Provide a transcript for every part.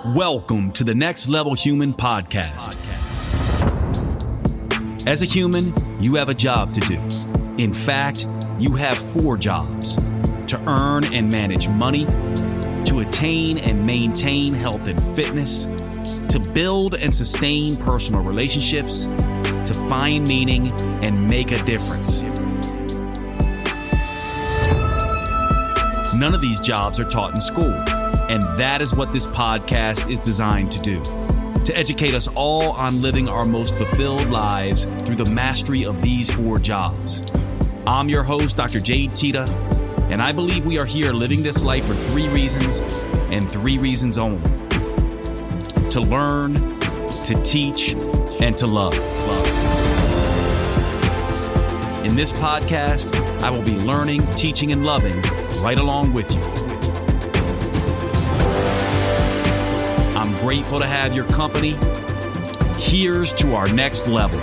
Welcome to the Next Level Human podcast. As a human, you have a job to do. In fact, you have 4 jobs: to earn and manage money, to attain and maintain health and fitness, to build and sustain personal relationships, to find meaning and make a difference. None of these jobs are taught in school, and that is what this podcast is designed to do: to educate us all on living our most fulfilled lives through the mastery of these 4 jobs. I'm your host, Dr. Jade Teta, and I believe we are here living this life for 3 reasons, and 3 reasons only: to learn, to teach, and to love. In this podcast, I will be learning, teaching, and loving right along with you. I'm grateful to have your company. Here's to our next level.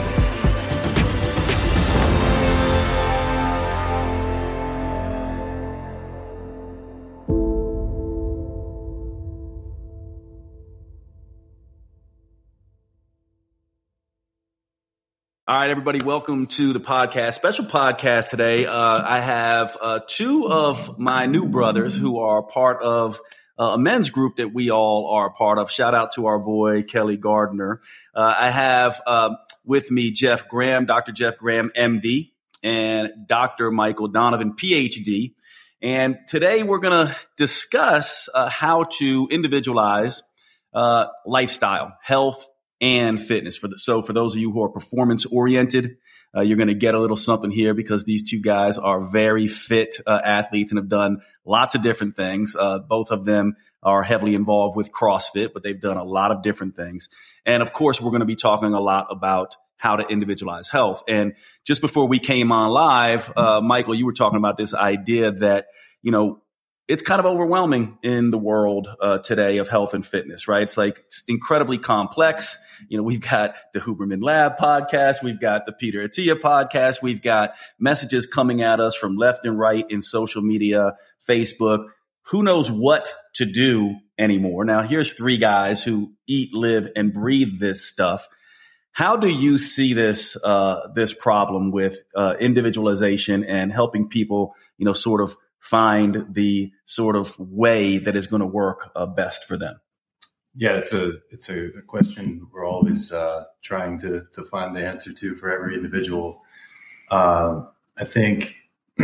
All right, everybody, welcome to the podcast. Special podcast today. I have 2 of my new brothers who are part of a men's group that we all are a part of. Shout out to our boy, Kelly Gardner. I have with me Jeff Graham, Dr. Jeff Graham, MD, and Dr. Michael Donovan, PhD. And today we're going to discuss how to individualize lifestyle, health, and fitness. So for those of you who are performance oriented, you're going to get a little something here because these 2 guys are very fit athletes and have done lots of different things. Both of them are heavily involved with CrossFit, but they've done a lot of different things. And of course, we're going to be talking a lot about how to individualize health. And just before we came on live, Michael, you were talking about this idea that, it's kind of overwhelming in the world today of health and fitness, right? It's incredibly complex. We've got the Huberman Lab podcast. We've got the Peter Attia podcast. We've got messages coming at us from left and right in social media, Facebook. Who knows what to do anymore? Now, here's 3 guys who eat, live, and breathe this stuff. How do you see this problem with individualization and helping people, sort of find the sort of way that is going to work best for them? Yeah, it's a question we're always trying to find the answer to for every individual. I think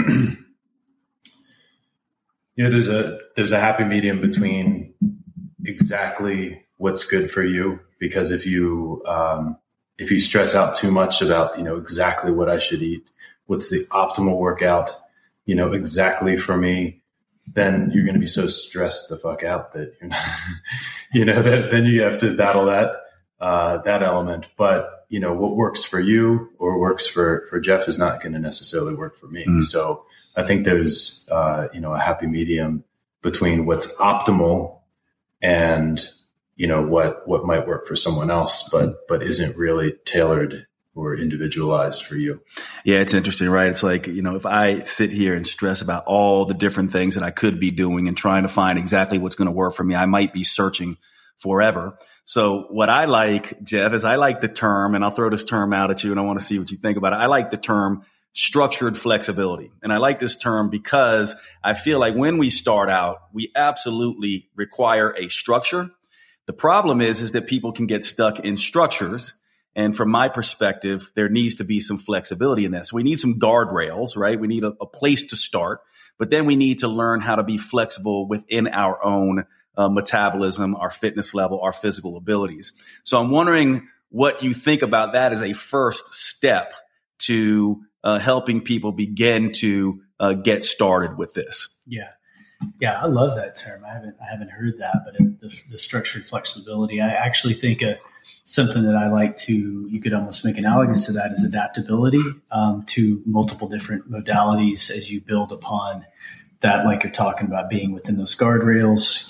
there's a happy medium between exactly what's good for you, because if you stress out too much about exactly what I should eat, what's the optimal workout, exactly for me, then you're going to be so stressed the fuck out that you're not, that then you have to battle that element. But, what works for you or works for Jeff is not going to necessarily work for me. Mm-hmm. So I think there's, a happy medium between what's optimal and, what might work for someone else, but isn't really tailored or individualized for you. Yeah, it's interesting, right? It's like, if I sit here and stress about all the different things that I could be doing and trying to find exactly what's going to work for me, I might be searching forever. So what I like, Jeff, is I like the term, and I'll throw this term out at you and I want to see what you think about it. I like the term structured flexibility. And I like this term because I feel like when we start out, we absolutely require a structure. The problem is that people can get stuck in structures. And from my perspective, there needs to be some flexibility in this. We need some guardrails, right? We need a place to start, but then we need to learn how to be flexible within our own metabolism, our fitness level, our physical abilities. So I'm wondering what you think about that as a first step to helping people begin to get started with this. Yeah, I love that term. I haven't heard that, but the structured flexibility, I actually think something that I like you could almost make analogous to that is adaptability to multiple different modalities as you build upon that, like you're talking about being within those guardrails.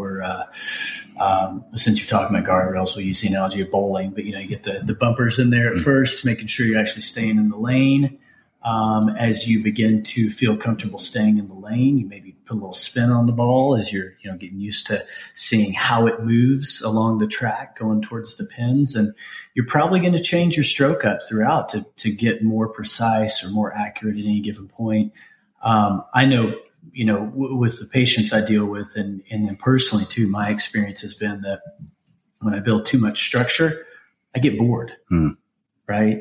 Since you're talking about guardrails, we use the analogy of bowling, but you get the bumpers in there at first, making sure you're actually staying in the lane. As you begin to feel comfortable staying in the lane, you maybe put a little spin on the ball as you're, getting used to seeing how it moves along the track going towards the pins. And you're probably going to change your stroke up throughout to get more precise or more accurate at any given point. I know, with the patients I deal with and personally too, my experience has been that when I build too much structure, I get bored, right?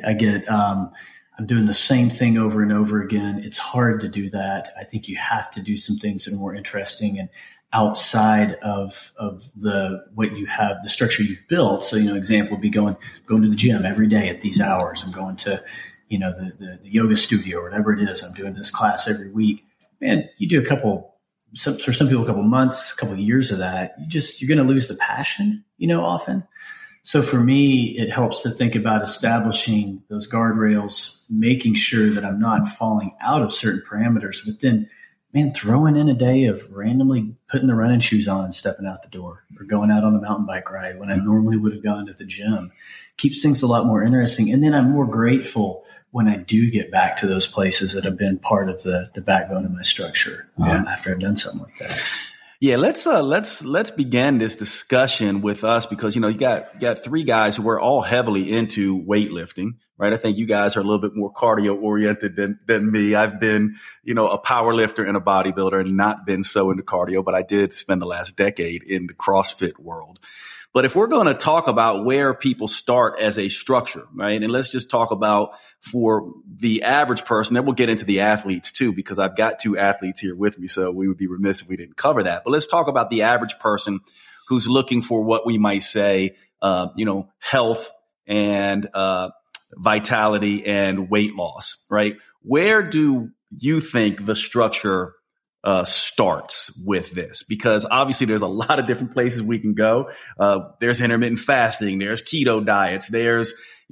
I'm doing the same thing over and over again. It's hard to do that. I think you have to do some things that are more interesting and outside of what you have, the structure you've built. So, example would be going to the gym every day at these hours. I'm going to, the yoga studio or whatever it is. I'm doing this class every week. Man, you do for some people, a couple months, a couple of years of that, you're going to lose the passion, often. So for me, it helps to think about establishing those guardrails, making sure that I'm not falling out of certain parameters, but then, throwing in a day of randomly putting the running shoes on and stepping out the door or going out on a mountain bike ride when I normally would have gone to the gym keeps things a lot more interesting. And then I'm more grateful when I do get back to those places that have been part of the backbone of my structure after I've done something like that. Yeah, let's begin this discussion with us because, you got three guys who are all heavily into weightlifting, right? I think you guys are a little bit more cardio oriented than me. I've been, a power lifter and a bodybuilder and not been so into cardio, but I did spend the last decade in the CrossFit world. But if we're going to talk about where people start as a structure, right? And let's just talk about for the average person, then we'll get into the athletes too, because I've got two athletes here with me. So we would be remiss if we didn't cover that. But let's talk about the average person who's looking for what we might say, health and vitality and weight loss, right? Where do you think the structure starts with this? Because obviously there's a lot of different places we can go. There's intermittent fasting, there's keto diets, there's,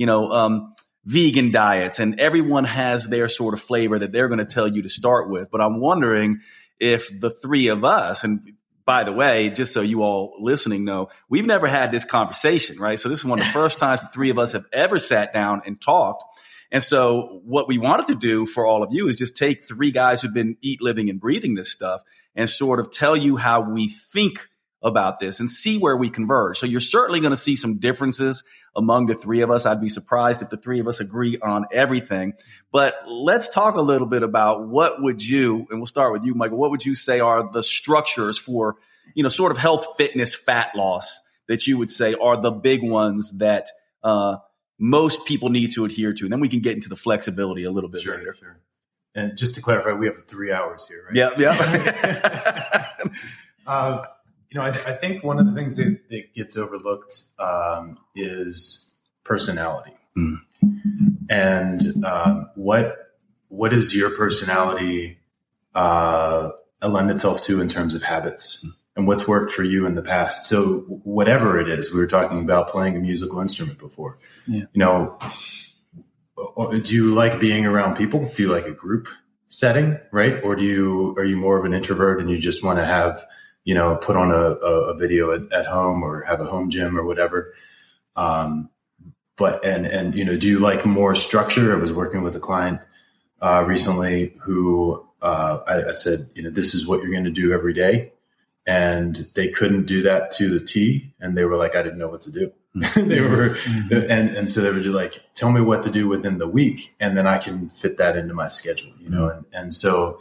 vegan diets, and everyone has their sort of flavor that they're going to tell you to start with. But I'm wondering if the three of us, and by the way, just so you all listening know, we've never had this conversation, right? So this is one of the first times the three of us have ever sat down and talked. And so what we wanted to do for all of you is just take three guys who've been living and breathing this stuff and sort of tell you how we think about this and see where we converge. So you're certainly going to see some differences among the three of us. I'd be surprised if the three of us agree on everything. But let's talk a little bit about what would you, and we'll start with you, Michael, what would you say are the structures for, sort of health, fitness, fat loss that you would say are the big ones that most people need to adhere to? And then we can get into the flexibility a little bit later. Sure. And just to clarify, we have 3 hours here, right? Yeah. I think one of the things that gets overlooked is personality. And what does your personality lend itself to in terms of habits? And what's worked for you in the past? So whatever it is, we were talking about playing a musical instrument before. Yeah. Do you like being around people? Do you like a group setting, right? Or are you more of an introvert and you just want to have, put on a video at home or have a home gym or whatever? Do you like more structure? I was working with a client recently who I said, this is what you're going to do every day. And they couldn't do that to the T. And they were like, I didn't know what to do. They were, and so they were just like, tell me what to do within the week. And then I can fit that into my schedule, so,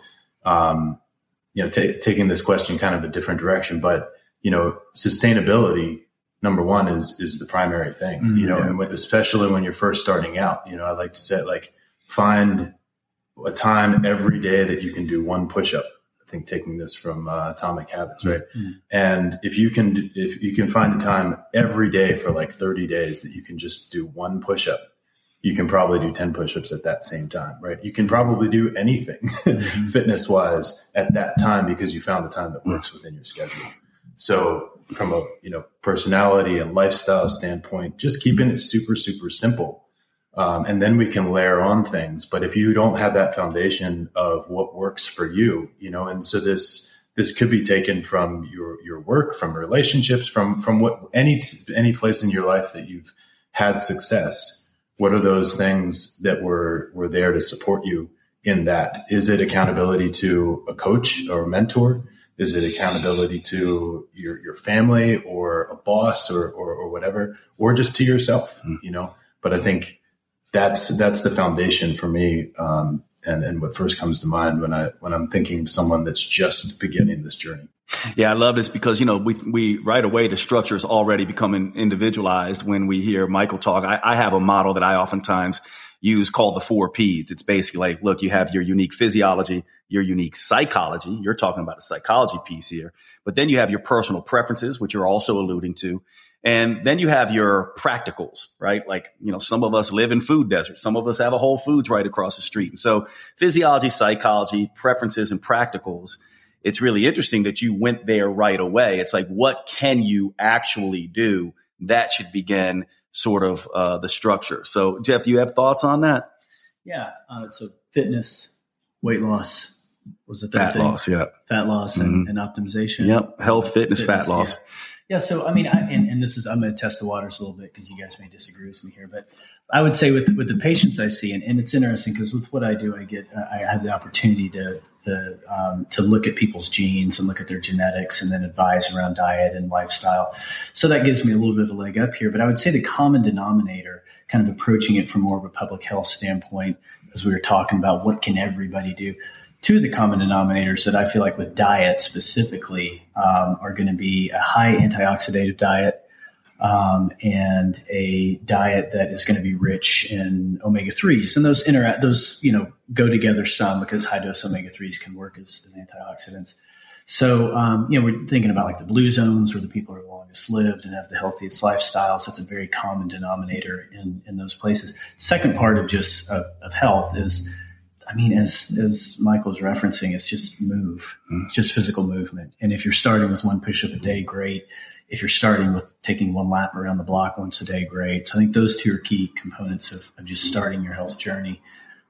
taking this question kind of a different direction, but, sustainability, number one is the primary thing, and especially when you're first starting out, I like to say, find a time every day that you can do one push-up. I think taking this from Atomic Habits, right? Mm-hmm. And if you can find a time every day for 30 days that you can just do one push-up, you can probably do 10 push-ups at that same time, right? You can probably do anything fitness-wise at that time because you found a time that works within your schedule. So from a personality and lifestyle standpoint, just keeping it super, super simple. And then we can layer on things. But if you don't have that foundation of what works for you, and so this could be taken from your work, from relationships, from what any place in your life that you've had success. What are those things that were there to support you in that? Is it accountability to a coach or a mentor? Is it accountability to your family or a boss or whatever, or just to yourself, you know? But I think that's the foundation for me. And what first comes to mind when I'm thinking of someone that's just beginning this journey. Yeah, I love this because, you know, we right away, the structure is already becoming individualized when we hear Michael talk. I have a model that I oftentimes use called the 4 Ps. It's basically like, look, you have your unique physiology, your unique psychology. You're talking about the psychology piece here, but then you have your personal preferences, which you're also alluding to. And then you have your practicals, right? Like, you know, some of us live in food deserts. Some of us have a Whole Foods right across the street. And so physiology, psychology, preferences, and practicals. It's really interesting that you went there right away. It's like, what can you actually do? That should begin sort of the structure. So, Jeff, do you have thoughts on that? Yeah. So fitness, weight loss was the third fat thing. Loss, yeah. Fat loss and optimization. Yep. Health, fitness, fat loss. Yeah. Yeah. So, I mean, and this is, I'm going to test the waters a little bit because you guys may disagree with me here, but I would say with the patients I see, and it's interesting because with what I do, I have the opportunity to look at people's genes and look at their genetics and then advise around diet and lifestyle. So that gives me a little bit of a leg up here, but I would say the common denominator, kind of approaching it from more of a public health standpoint, as we were talking about what can everybody do. 2 of the common denominators that I feel like with diet specifically are going to be a high antioxidative diet and a diet that is going to be rich in omega-3s. And those go together some because high dose omega-3s can work as antioxidants. So, we're thinking about like the blue zones where the people are longest lived and have the healthiest lifestyles. That's a very common denominator in those places. Second part of just of health is, I mean, as Michael's referencing, it's just just physical movement. And if you're starting with 1 push-up a day, great. If you're starting with taking 1 lap around the block once a day, great. So I think those 2 are key components of just starting your health journey.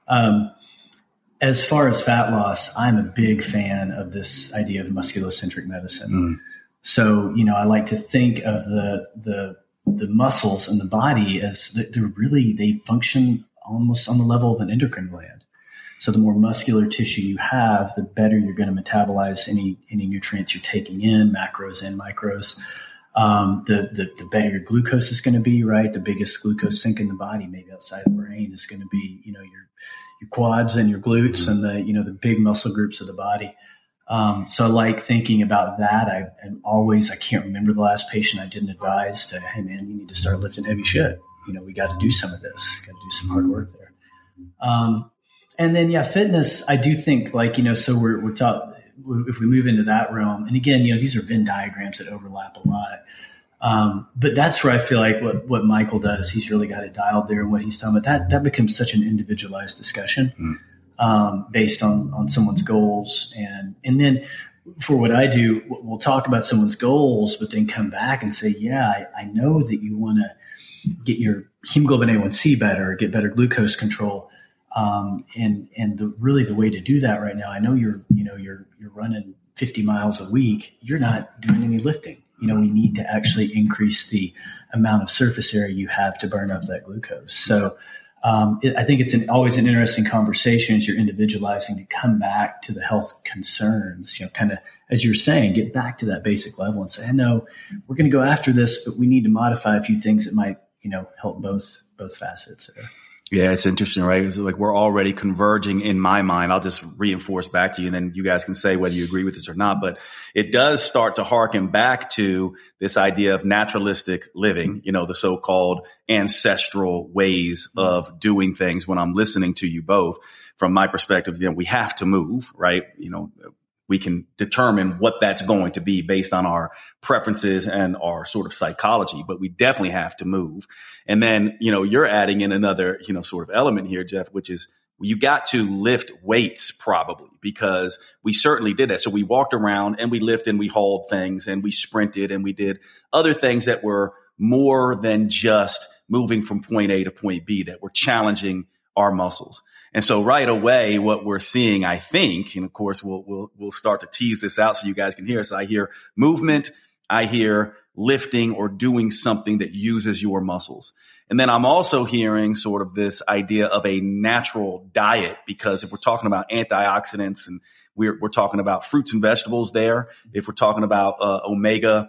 As far as fat loss, I'm a big fan of this idea of musculocentric medicine. So, I like to think of the muscles in the body as they function almost on the level of an endocrine gland. So the more muscular tissue you have, the better you're going to metabolize any nutrients you're taking in, macros and micros. The better your glucose is going to be, right? The biggest glucose sink in the body, maybe outside the brain, is going to be, your quads and your glutes and the big muscle groups of the body. So I like thinking about that. I can't remember the last patient I didn't advise to, hey man, you need to start lifting heavy shit. We got to do some of this, got to do some hard work there. And then, fitness, I do think so we're taught, if we move into that realm, and again, these are Venn diagrams that overlap a lot. But that's where I feel like what Michael does, he's really got it dialed there and what he's talking about, that becomes such an individualized discussion, based on someone's goals. And then for what I do, we'll talk about someone's goals, but then come back and say, I know that you want to get your hemoglobin A1C better, get better glucose control. And the way to do that right now, I know you're running 50 miles a week. You're not doing any lifting. We need to actually increase the amount of surface area you have to burn up that glucose. So, I think it's always an interesting conversation as you're individualizing to come back to the health concerns, kind of, as you're saying, get back to that basic level and say, I know we're going to go after this, but we need to modify a few things that might, help both facets there. Yeah, it's interesting, right? It's like we're already converging in my mind. I'll just reinforce back to you, and then you guys can say whether you agree with this or not. But it does start to harken back to this idea of naturalistic living, the so-called ancestral ways of doing things. When I'm listening to you both, from my perspective, we have to move, right? We can determine what that's going to be based on our preferences and our sort of psychology, but we definitely have to move. And then, you're adding in another, sort of element here, Jeff, which is you got to lift weights probably, because we certainly did that. So we walked around and we lifted and we hauled things and we sprinted and we did other things that were more than just moving from point A to point B, that were challenging our muscles. And so right away, what we're seeing, I think, and of course we'll start to tease this out so you guys can hear us. I hear movement, I hear lifting or doing something that uses your muscles. And then I'm also hearing sort of this idea of a natural diet, because if we're talking about antioxidants and we're talking about fruits and vegetables there, if we're talking about omega,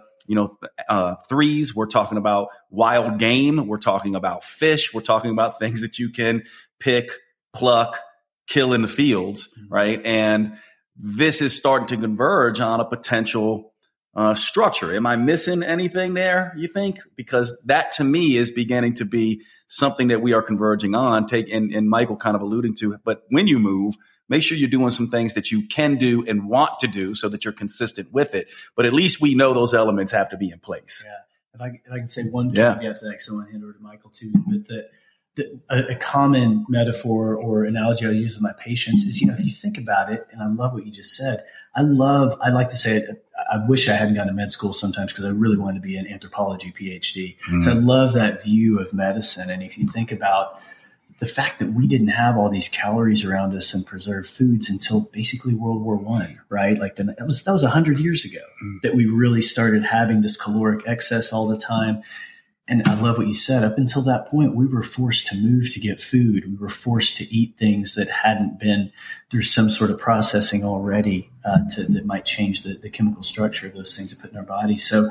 3s, we're talking about wild game, we're talking about fish, we're talking about things that you can pick, pluck, kill in the fields, right? And this is starting to converge on a potential structure. Am I missing anything there, you think? Because that to me is beginning to be something that we are converging on. And Michael kind of alluding to it. But when you move, make sure you're doing some things that you can do and want to do so that you're consistent with it. But at least we know those elements have to be in place. Yeah. If I can say one caveat to that, because I want to hand over to Michael too, but a common metaphor or analogy I use with my patients is, if you think about it, and I love what you just said, I like to say it, I wish I hadn't gone to med school sometimes because I really wanted to be an anthropology PhD. So I love that view of medicine. And if you think about the fact that we didn't have all these calories around us and preserved foods until basically World War I, right? Like that was 100 years ago that we really started having this caloric excess all the time. And I love what you said. Up until that point, we were forced to move to get food. We were forced to eat things that hadn't been through some sort of processing already that might change the chemical structure of those things we put in our body. So,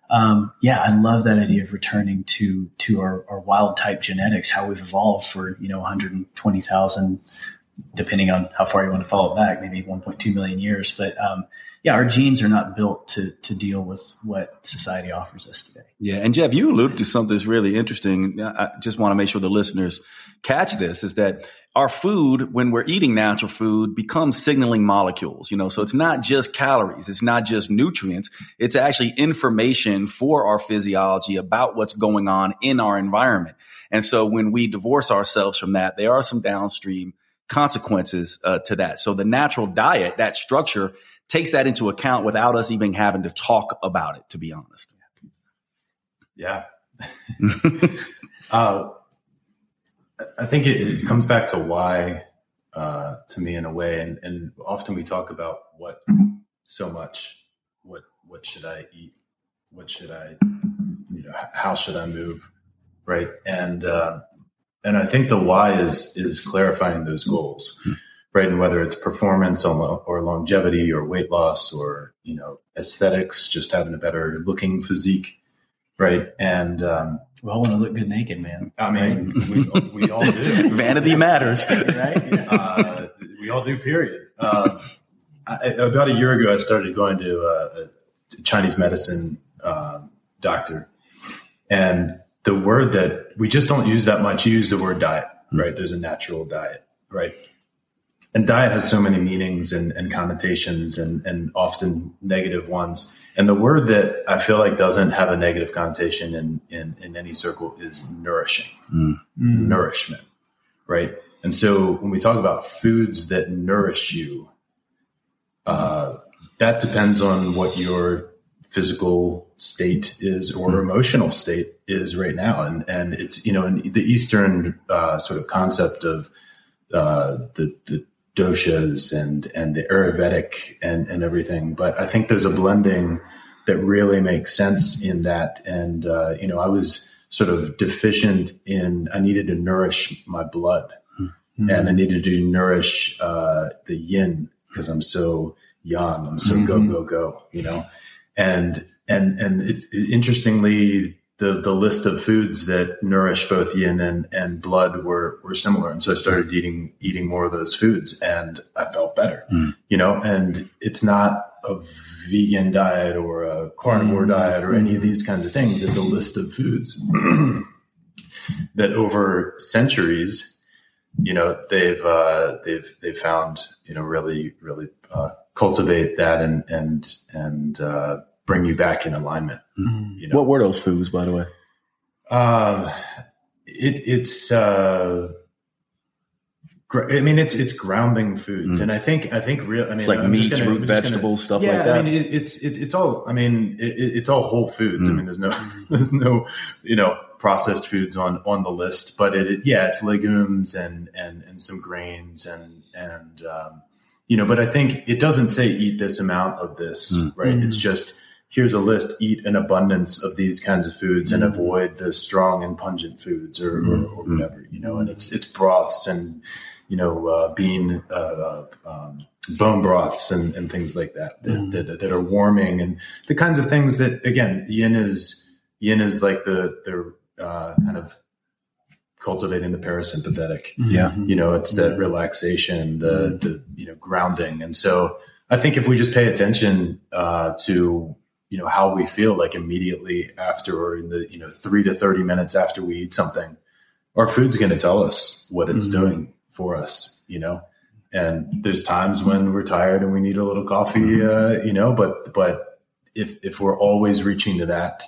I love that idea of returning to our wild type genetics, how we've evolved for 120,000, depending on how far you want to follow it back, maybe 1.2 million years. But our genes are not built to deal with what society offers us today. Yeah. And Jeff, you alluded to something that's really interesting. I just want to make sure the listeners catch this, is that our food, when we're eating natural food, becomes signaling molecules, so it's not just calories. It's not just nutrients. It's actually information for our physiology about what's going on in our environment. And so when we divorce ourselves from that, there are some downstream consequences to that. So the natural diet, that structure, takes that into account without us even having to talk about it, to be honest. Yeah. I think it comes back to why, to me, in a way, and often we talk about what should I eat? What should I, how should I move? Right. And I think the why is clarifying those goals. Right. And whether it's performance or longevity or weight loss or, aesthetics, just having a better looking physique. Right. And we all want to look good naked, man. I mean, we all do. Vanity matters. Right. Yeah. We all do, period. About a year ago, I started going to a Chinese medicine doctor. And the word that we just don't use that much, you use the word diet. Right. There's a natural diet. Right. And diet has so many meanings and connotations and often negative ones. And the word that I feel like doesn't have a negative connotation in any circle is nourishing, nourishment, right? And so when we talk about foods that nourish you, that depends on what your physical state is or emotional state is right now. And it's, in the Eastern sort of concept of the doshas and the Ayurvedic and everything. But I think there's a blending that really makes sense in that. And, I was sort of deficient I needed to nourish my blood and I needed to nourish the yin because I'm so young. I'm so go, and it's interestingly, the list of foods that nourish both yin and blood were similar. And so I started eating more of those foods and I felt better, and it's not a vegan diet or a carnivore diet or any of these kinds of things. It's a list of foods that over centuries, they've found, really, really cultivate that and bring you back in alignment. What were those foods, by the way? It's grounding foods, and I think it's like meats, root vegetables, stuff like that. I mean, it's all. I mean, it's all whole foods. I mean, there's no processed foods on the list, but it's legumes and some grains and but I think it doesn't say eat this amount of this, right? It's just here's a list, eat an abundance of these kinds of foods and avoid the strong and pungent foods or whatever, and it's broths and, bean, bone broths and things like that are warming, and the kinds of things that, again, yin is like the kind of cultivating the parasympathetic. Yeah. It's that relaxation, the grounding. And so I think if we just pay attention to, how we feel like immediately after, or in the, 3 to 30 minutes after we eat something, our food's going to tell us what it's doing for us, and there's times when we're tired and we need a little coffee, but if we're always reaching to that,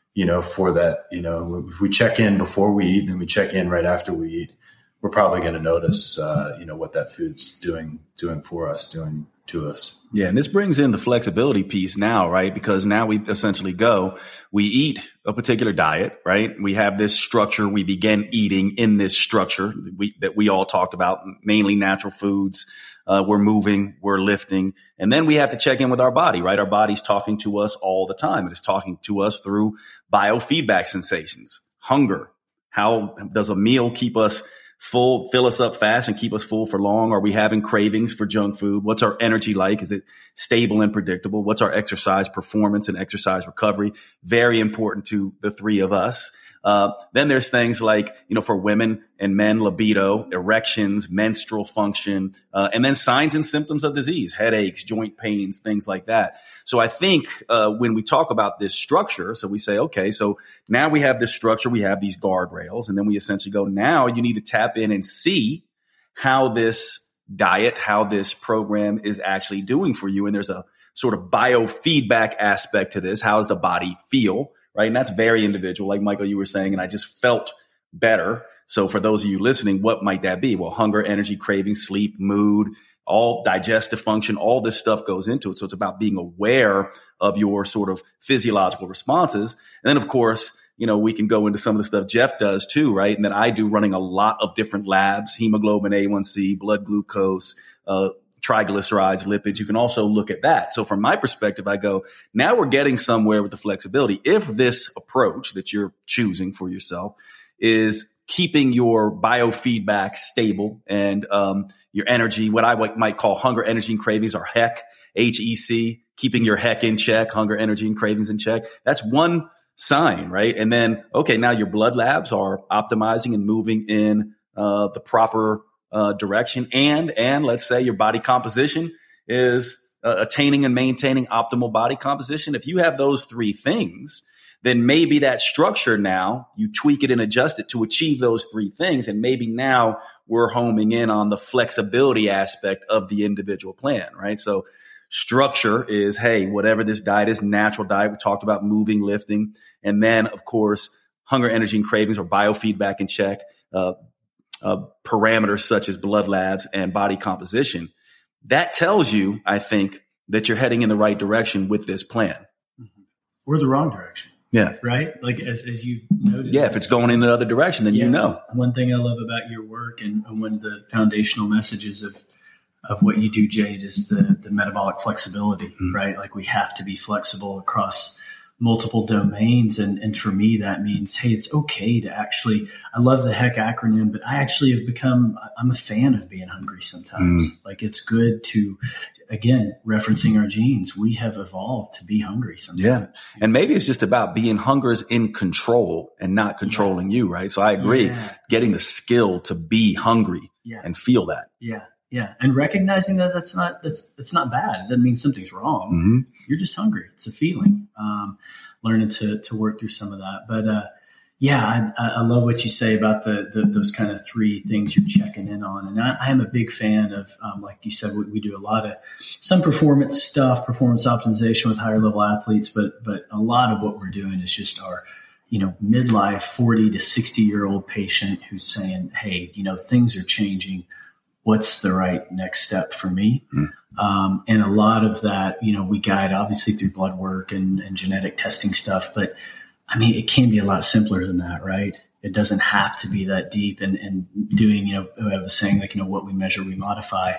for that, if we check in before we eat and we check in right after we eat, we're probably going to notice, what that food's doing for us, doing to us. Yeah. And this brings in the flexibility piece now, right? Because now we essentially we eat a particular diet, right? We have this structure. We begin eating in this structure that we all talked about, mainly natural foods. We're moving, we're lifting, and then we have to check in with our body, right? Our body's talking to us all the time. It is talking to us through biofeedback sensations, hunger. How does a meal keep us full, fill us up fast and keep us full for long? Are we having cravings for junk food? What's our energy like? Is it stable and predictable? What's our exercise performance and exercise recovery? Very important to the three of us. Then there's things like, for women and men, libido, erections, menstrual function, and then signs and symptoms of disease, headaches, joint pains, things like that. So I think, when we talk about this structure, so we say, okay, so now we have this structure, we have these guardrails, and then we essentially go, now you need to tap in and see how this diet, how this program is actually doing for you. And there's a sort of biofeedback aspect to this. How does the body feel? Right. And that's very individual. Like Michael, you were saying, and I just felt better. So for those of you listening, what might that be? Well, hunger, energy, craving, sleep, mood, all digestive function, all this stuff goes into it. So it's about being aware of your sort of physiological responses. And then, of course, we can go into some of the stuff Jeff does too, right? And that I do, running a lot of different labs, hemoglobin A1C, blood glucose, triglycerides, lipids. You can also look at that. So from my perspective, I go, now we're getting somewhere with the flexibility. If this approach that you're choosing for yourself is keeping your biofeedback stable and your energy, what I might call hunger, energy, and cravings, or HEC, HEC, keeping your HEC in check, hunger, energy, and cravings in check. That's one sign, right? And then, okay, now your blood labs are optimizing and moving in the proper direction, and let's say your body composition is attaining and maintaining optimal body composition. If you have those three things, then maybe that structure, now you tweak it and adjust it to achieve those three things. And maybe now we're homing in on the flexibility aspect of the individual plan, right? So structure is, hey, whatever this diet is, natural diet. We talked about moving, lifting, and then of course, hunger, energy, and cravings, or biofeedback in check, parameters such as blood labs and body composition. That tells you, I think, that you're heading in the right direction with this plan. Or the wrong direction. Yeah. Right? Like as you've noted. Yeah. If it's going in the other direction, then you know. One thing I love about your work and one of the foundational messages of what you do, Jade, is the metabolic flexibility, right? Like we have to be flexible across multiple domains. And for me, that means, hey, it's okay to actually, I love the HEC acronym, but I actually I'm a fan of being hungry sometimes. Like it's good to, again, referencing our genes, we have evolved to be hungry sometimes. Yeah. And maybe it's just about being hunger's in control and not controlling you, right? So I agree, getting the skill to be hungry and feel that. Yeah. Yeah. And recognizing that it's not bad. It doesn't mean something's wrong. You're just hungry. It's a feeling. Learning to work through some of that. But, I love what you say about those kind of three things you're checking in on. And I am a big fan of, like you said, we do a lot of some performance stuff, performance optimization with higher level athletes, but a lot of what we're doing is just our, midlife 40 to 60-year-old patient who's saying, hey, things are changing. What's the right next step for me? And a lot of that, we guide obviously through blood work and genetic testing stuff, but I mean, it can be a lot simpler than that, right? It doesn't have to be that deep and doing, I was saying like, what we measure, we modify.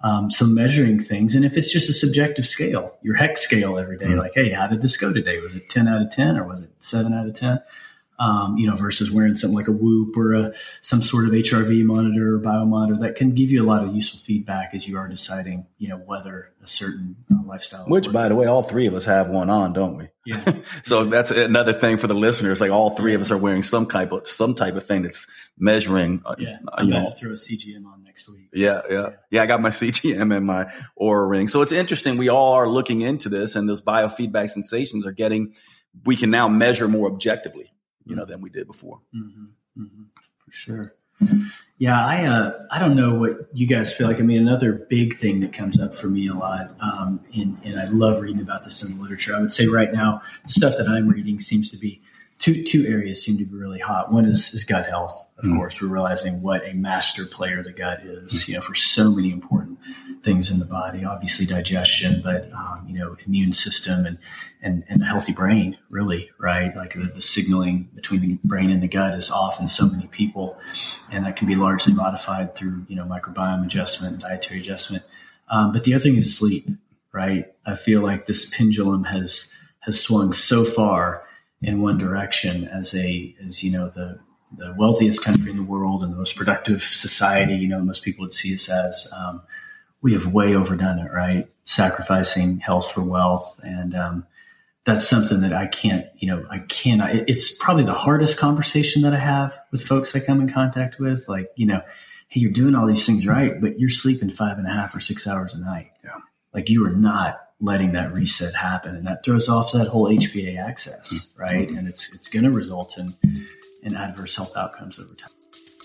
So measuring things, and if it's just a subjective scale, your hex scale every day, like, hey, how did this go today? Was it 10 out of 10 or was it 7 out of 10? Versus wearing something like a Whoop or some sort of HRV monitor or biomonitor that can give you a lot of useful feedback as you are deciding, whether a certain lifestyle. Which, by the way, all three of us have one on, don't we? Yeah. So that's another thing for the listeners. Like all three of us are wearing some type of thing that's measuring. I'm about to throw a CGM on next week. Yeah. I got my CGM and my Oura Ring. So it's interesting. We all are looking into this, and those biofeedback sensations we can now measure more objectively, than we did before. For sure. Yeah. I don't know what you guys feel like. I mean, another big thing that comes up for me a lot, and I love reading about this in the literature. I would say right now, the stuff that I'm reading seems to be two areas seem to be really hot. One is gut health. Of course, we're realizing what a master player the gut is, for so many important things in the body, obviously digestion, but, immune system and a healthy brain, really, right? Like the signaling between the brain and the gut is off in so many people, and that can be largely modified through, microbiome adjustment, dietary adjustment. But the other thing is sleep, right? I feel like this pendulum has swung so far in one direction as the wealthiest country in the world and the most productive society, most people would see us as, we have way overdone it, right? Sacrificing health for wealth. And, that's something that I cannot, it's probably the hardest conversation that I have with folks I come in contact with. Like, hey, you're doing all these things right, but you're sleeping 5.5 or 6 hours a night. Yeah. Like you are not letting that reset happen. And that throws off that whole HPA axis, right? And it's going to result in adverse health outcomes over time.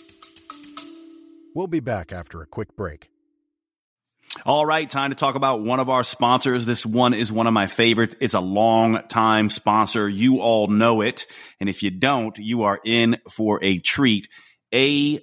We'll be back after a quick break. All right, time to talk about one of our sponsors. This one is one of my favorites. It's a long-time sponsor. You all know it. And if you don't, you are in for a treat. AG1.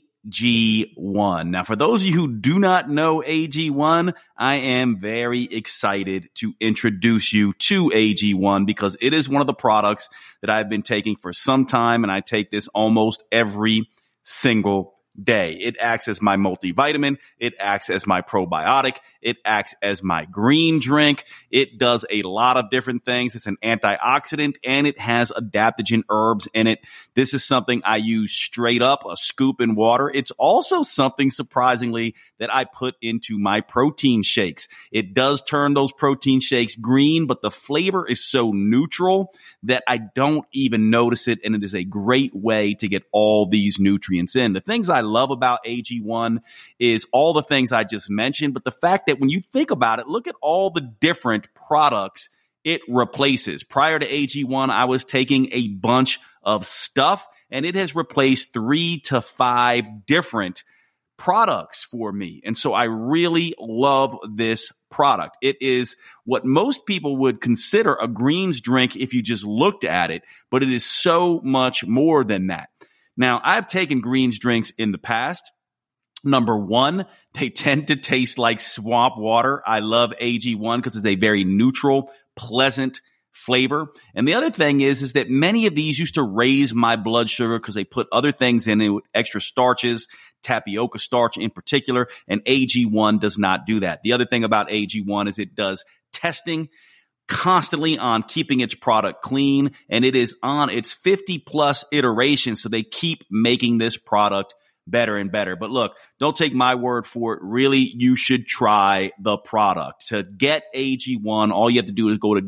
Now, for those of you who do not know AG1, I am very excited to introduce you to AG1 because it is one of the products that I've been taking for some time, and I take this almost every single day. It acts as my multivitamin. It acts as my probiotic. It acts as my green drink. It does a lot of different things. It's an antioxidant and it has adaptogen herbs in it. This is something I use straight up, a scoop in water. It's also something surprisingly that I put into my protein shakes. It does turn those protein shakes green, but the flavor is so neutral that I don't even notice it. And it is a great way to get all these nutrients in. The things I love about AG1 is all the things I just mentioned, but the fact that when you think about it, look at all the different products it replaces. Prior to AG1, I was taking a bunch of stuff, and it has replaced 3 to 5 different products for me. And so I really love this product. It is what most people would consider a greens drink if you just looked at it, but it is so much more than that. Now, I've taken greens drinks in the past. Number one, they tend to taste like swamp water. I love AG1 because it's a very neutral, pleasant flavor. And the other thing is that many of these used to raise my blood sugar because they put other things in it with extra starches, tapioca starch in particular, and AG1 does not do that. The other thing about AG1 is it does testing constantly on keeping its product clean, and it is on its 50 plus iterations. So they keep making this product better and better. But look, don't take my word for it. Really, you should try the product. To get AG1, all you have to do is go to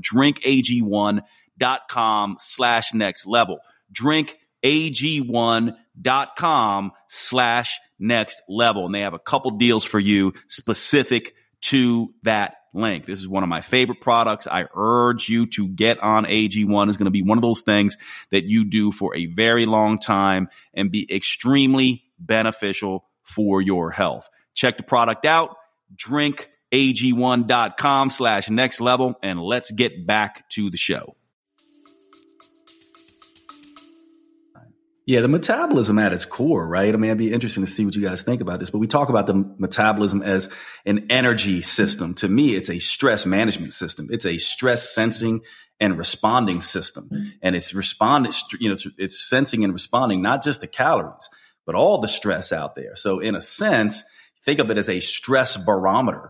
drinkag1.com/nextlevel. drinkag1.com/nextlevel. And they have a couple deals for you specific to that link. This is one of my favorite products. I urge you to get on AG1. It's going to be one of those things that you do for a very long time and be extremely beneficial for your health. Check the product out, drinkag1.com/nextlevel, and let's get back to the show. Yeah, the metabolism at its core, right? I mean, it'd be interesting to see what you guys think about this, but we talk about the metabolism as an energy system. To me, it's a stress management system. It's a stress sensing and responding system. And it's it's sensing and responding not just to calories, but all the stress out there. So in a sense, think of it as a stress barometer.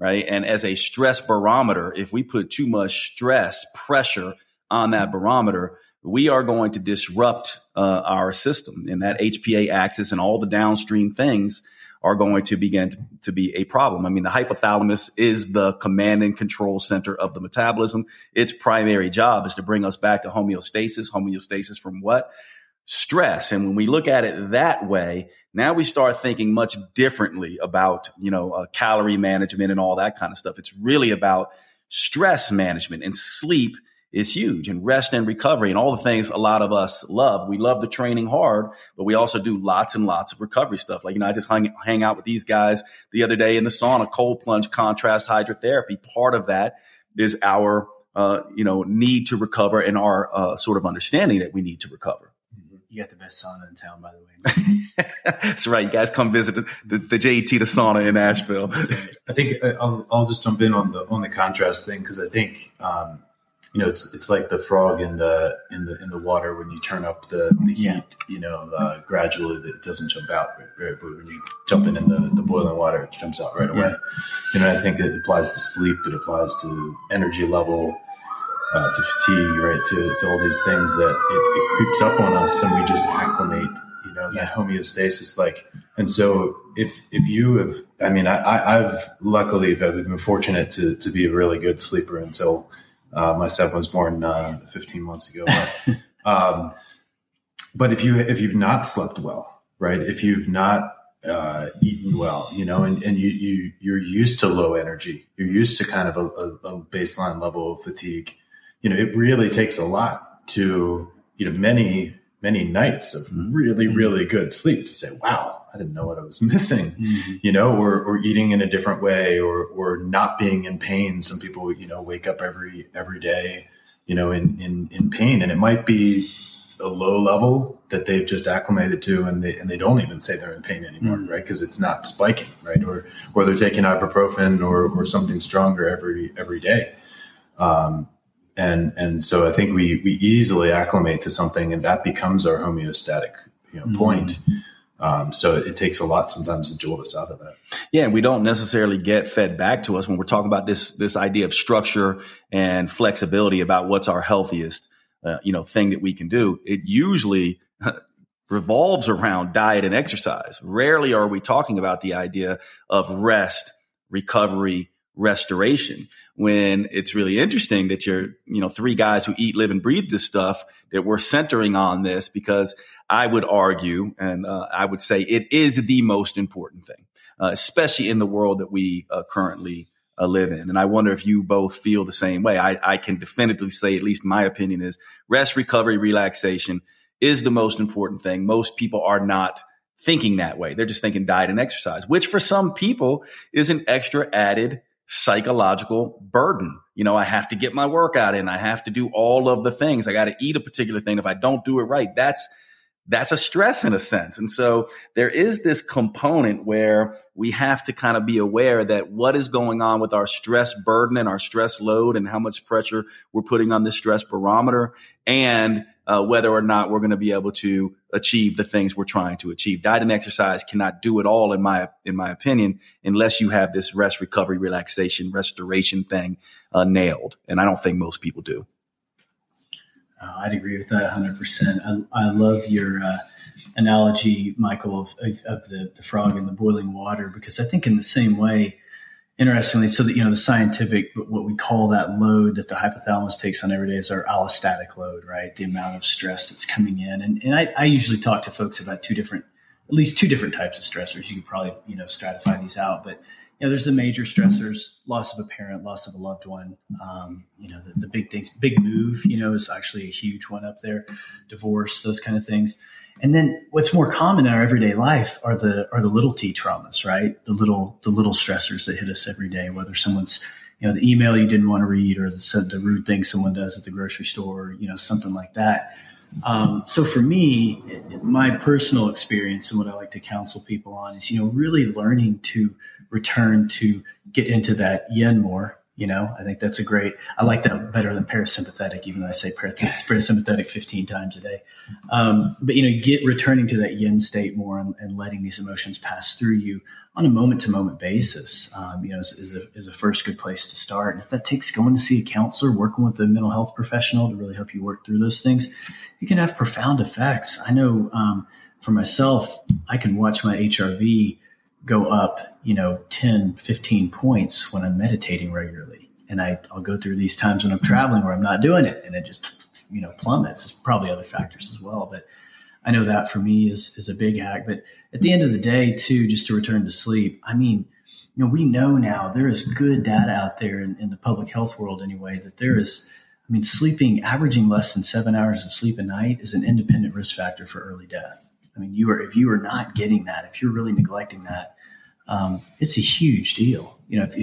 right? And as a stress barometer, if we put too much pressure on that barometer, we are going to disrupt our system, and that HPA axis and all the downstream things are going to begin to be a problem. I mean, the hypothalamus is the command and control center of the metabolism. Its primary job is to bring us back to homeostasis. Homeostasis from what? Stress. And when we look at it that way, now we start thinking much differently about, calorie management and all that kind of stuff. It's really about stress management, and sleep is huge, and rest and recovery and all the things a lot of us love. We love the training hard, but we also do lots and lots of recovery stuff. Like, I just hang out with these guys the other day in the sauna, cold plunge, contrast hydrotherapy. Part of that is our, need to recover, and our sort of understanding that we need to recover. You got the best sauna in town, by the way. That's right. You guys come visit the JT, the sauna in Asheville. Right. I think I'll just jump in on the contrast thing, because I think, it's like the frog in the water when you turn up the heat, gradually it doesn't jump out, right? But when you jump in the boiling water, it jumps out right away. I think it applies to sleep, it applies to energy level, to fatigue, right? To all these things that it creeps up on us, and we just acclimate, that homeostasis. And so if you have, I've luckily been fortunate to be a really good sleeper until my son was born 15 months ago. But if you've not slept well, right? If you've not eaten well, and you're used to low energy, you're used to kind of a baseline level of fatigue. It really takes a lot to, many nights of really, really good sleep to say, wow, I didn't know what I was missing, or eating in a different way, or not being in pain. Some people, wake up every day, in pain, and it might be a low level that they've just acclimated to, and they don't even say they're in pain anymore, right? Because it's not spiking, right? Or they're taking ibuprofen or something stronger every day. And so I think we easily acclimate to something, and that becomes our homeostatic point. So it takes a lot sometimes to jolt us out of that. Yeah, and we don't necessarily get fed back to us when we're talking about this idea of structure and flexibility about what's our healthiest thing that we can do. It usually revolves around diet and exercise. Rarely are we talking about the idea of rest, recovery, restoration, when it's really interesting that you're, three guys who eat, live, and breathe this stuff, that we're centering on this, because I would argue, and I would say it is the most important thing, especially in the world that we currently live in. And I wonder if you both feel the same way. I can definitively say, at least my opinion is, rest, recovery, relaxation is the most important thing. Most people are not thinking that way. They're just thinking diet and exercise, which for some people is an extra added psychological burden. I have to get my workout in. I have to do all of the things. I got to eat a particular thing. If I don't do it right, that's a stress in a sense. And so there is this component where we have to kind of be aware that what is going on with our stress burden and our stress load, and how much pressure we're putting on this stress barometer, and whether or not we're going to be able to achieve the things we're trying to achieve. Diet and exercise cannot do it all, in my opinion, unless you have this rest, recovery, relaxation, restoration thing nailed. And I don't think most people do. I'd agree with that 100%. I love your analogy, Michael, of the frog in the boiling water, because I think in the same way, interestingly, so that, the scientific, what we call that load that the hypothalamus takes on every day is our allostatic load, right? The amount of stress that's coming in. And I usually talk to folks about at least two different types of stressors. You could probably, stratify these out, but there's the major stressors: loss of a parent, loss of a loved one. The big things, big move, is actually a huge one up there. Divorce, those kind of things. And then what's more common in our everyday life are the little T traumas, right? The little stressors that hit us every day, whether someone's, the email you didn't want to read, or the rude thing someone does at the grocery store, something like that. So for me, my personal experience and what I like to counsel people on is, really learning to return to get into that yen more, I think that's I like that better than parasympathetic, even though I say parasympathetic 15 times a day. But, returning to that yin state more and letting these emotions pass through you on a moment to moment basis, is a first good place to start. And if that takes going to see a counselor, working with a mental health professional to really help you work through those things, it can have profound effects. I know, for myself, I can watch my HRV go up, 10, 15 points when I'm meditating regularly. And I'll go through these times when I'm traveling where I'm not doing it, and it just, plummets. There's probably other factors as well, but I know that for me is a big hack. But at the end of the day too, just to return to sleep, we know now there is good data out there in the public health world anyway, that there is, sleeping, averaging less than 7 hours of sleep a night is an independent risk factor for early death. If you are not getting that, if you're really neglecting that, it's a huge deal.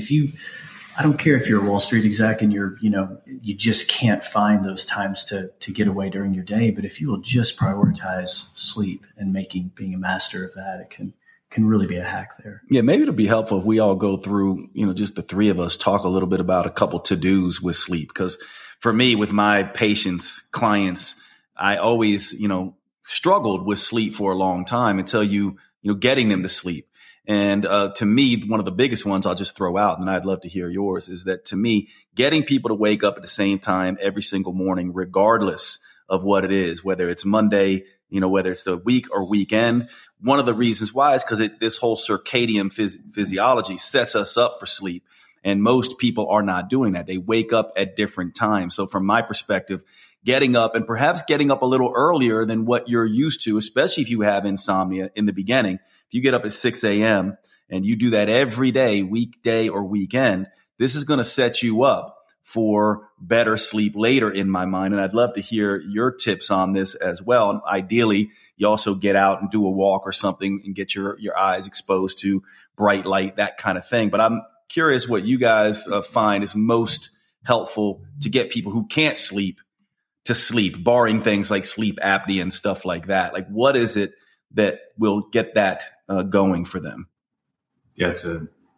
I don't care if you're a Wall Street exec and you just can't find those times to get away during your day. But if you will just prioritize sleep and being a master of that, it can really be a hack there. Yeah. Maybe it'll be helpful if we all go through, just the three of us talk a little bit about a couple to-dos with sleep. Because for me, with my patients, clients, I always, struggled with sleep for a long time until getting them to sleep. And to me, one of the biggest ones I'll just throw out, and I'd love to hear yours, is that to me, getting people to wake up at the same time every single morning, regardless of what it is, whether it's Monday, whether it's the week or weekend. One of the reasons why is because this whole circadian physiology sets us up for sleep. And most people are not doing that. They wake up at different times. So from my perspective, getting up and perhaps getting up a little earlier than what you're used to, especially if you have insomnia in the beginning. If you get up at 6 a.m. and you do that every day, weekday or weekend, this is going to set you up for better sleep later, in my mind. And I'd love to hear your tips on this as well. And ideally, you also get out and do a walk or something and get your eyes exposed to bright light, that kind of thing. But I'm curious what you guys find is most helpful to get people who can't sleep to sleep, barring things like sleep apnea and stuff like that. Like, what is it that will get that going for them? Yeah, it's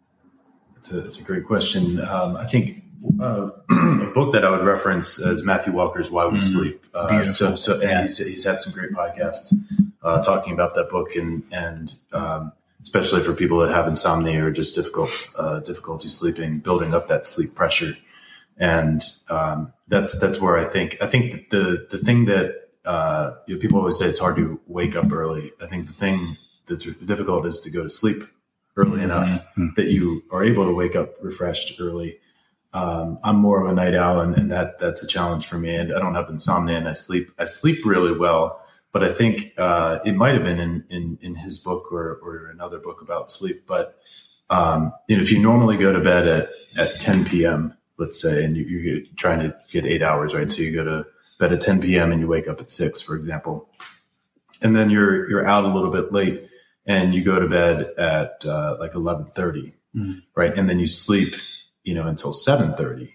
a great question. I think a book that I would reference is Matthew Walker's "Why We Sleep." He's had some great podcasts talking about that book, and especially for people that have insomnia or just difficulty sleeping, building up that sleep pressure. And that's where I think that the thing that people always say it's hard to wake up early. I think the thing that's difficult is to go to sleep early enough that you are able to wake up refreshed early. I'm more of a night owl, and that's a challenge for me. And I don't have insomnia, and I sleep really well. But I think it might have been in his book or another book about sleep. But if you normally go to bed at 10 p.m., let's say, and you're trying to get 8 hours, right? So you go to bed at 10 p.m. and you wake up at 6, for example, and then you're out a little bit late and you go to bed at like 11:30, right? And then you sleep, until 7:30.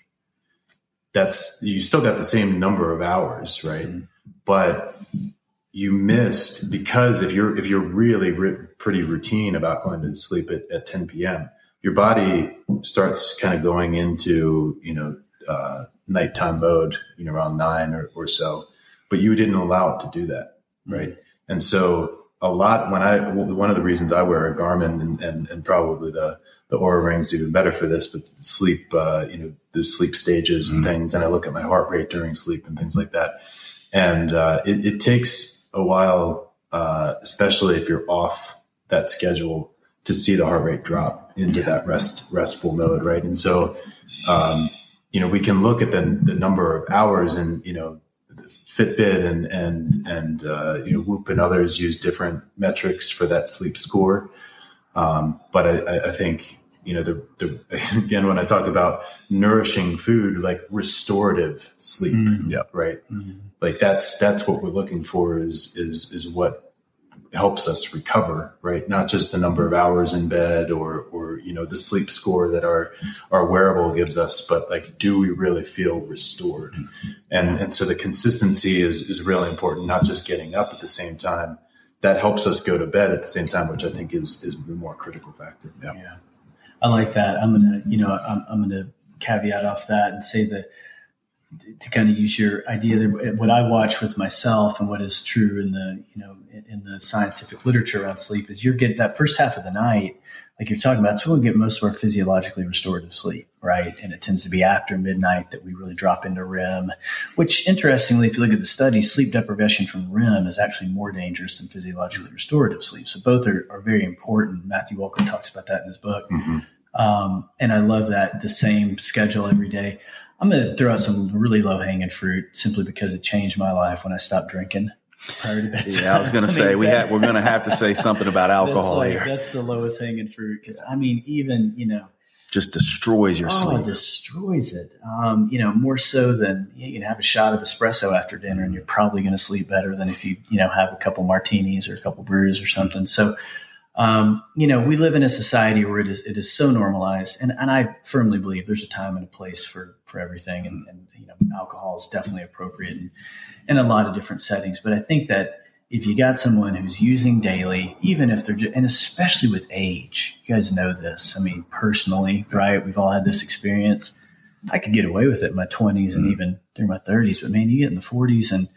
You still got the same number of hours, right? But you missed, because if you're really pretty routine about going to sleep at 10 p.m., your body starts kind of going into, nighttime mode, around 9 or so, but you didn't allow it to do that. Right. And so one of the reasons I wear a Garmin and probably the Oura Ring's even better for this, but sleep, the sleep stages and things. And I look at my heart rate during sleep and things like that. And, it takes a while, especially if you're off that schedule, to see the heart rate drop into that restful mode. Right. And so, we can look at the number of hours, and, Fitbit and Whoop and others use different metrics for that sleep score. But I think, again, when I talk about nourishing food, like restorative sleep, right? Like that's what we're looking for is what helps us recover, right? Not just the number of hours in bed or the sleep score that our wearable gives us, but like, do we really feel restored? And so the consistency is really important, not just getting up at the same time. That helps us go to bed at the same time, which I think is the more critical factor. Yeah. I like that. I'm gonna caveat off that and say that to kind of use your idea that what I watch with myself and what is true in the scientific literature around sleep is you're getting that first half of the night, like you're talking about, it's when we get most of our physiologically restorative sleep, right? And it tends to be after midnight that we really drop into REM, which interestingly, if you look at the study, sleep deprivation from REM is actually more dangerous than physiologically restorative sleep. So both are very important. Matthew Walker talks about that in his book. Mm-hmm. And I love that the same schedule every day. I'm going to throw out some really low hanging fruit simply because it changed my life when I stopped drinking prior to bedtime. Yeah, I was going to say we're going to have to say something about alcohol here. That's the lowest hanging fruit because just destroys your sleep. Oh, it destroys it. More so than you can have a shot of espresso after dinner and you're probably going to sleep better than if you have a couple martinis or a couple brews or something. So. We live in a society where it is so normalized, and I firmly believe there's a time and a place for everything, and alcohol is definitely appropriate in a lot of different settings. But I think that if you got someone who's using daily, even if they're and especially with age, you guys know this. I mean, personally, right? We've all had this experience. I could get away with it in my 20s and even through my 30s, but man, you get in the 40s, and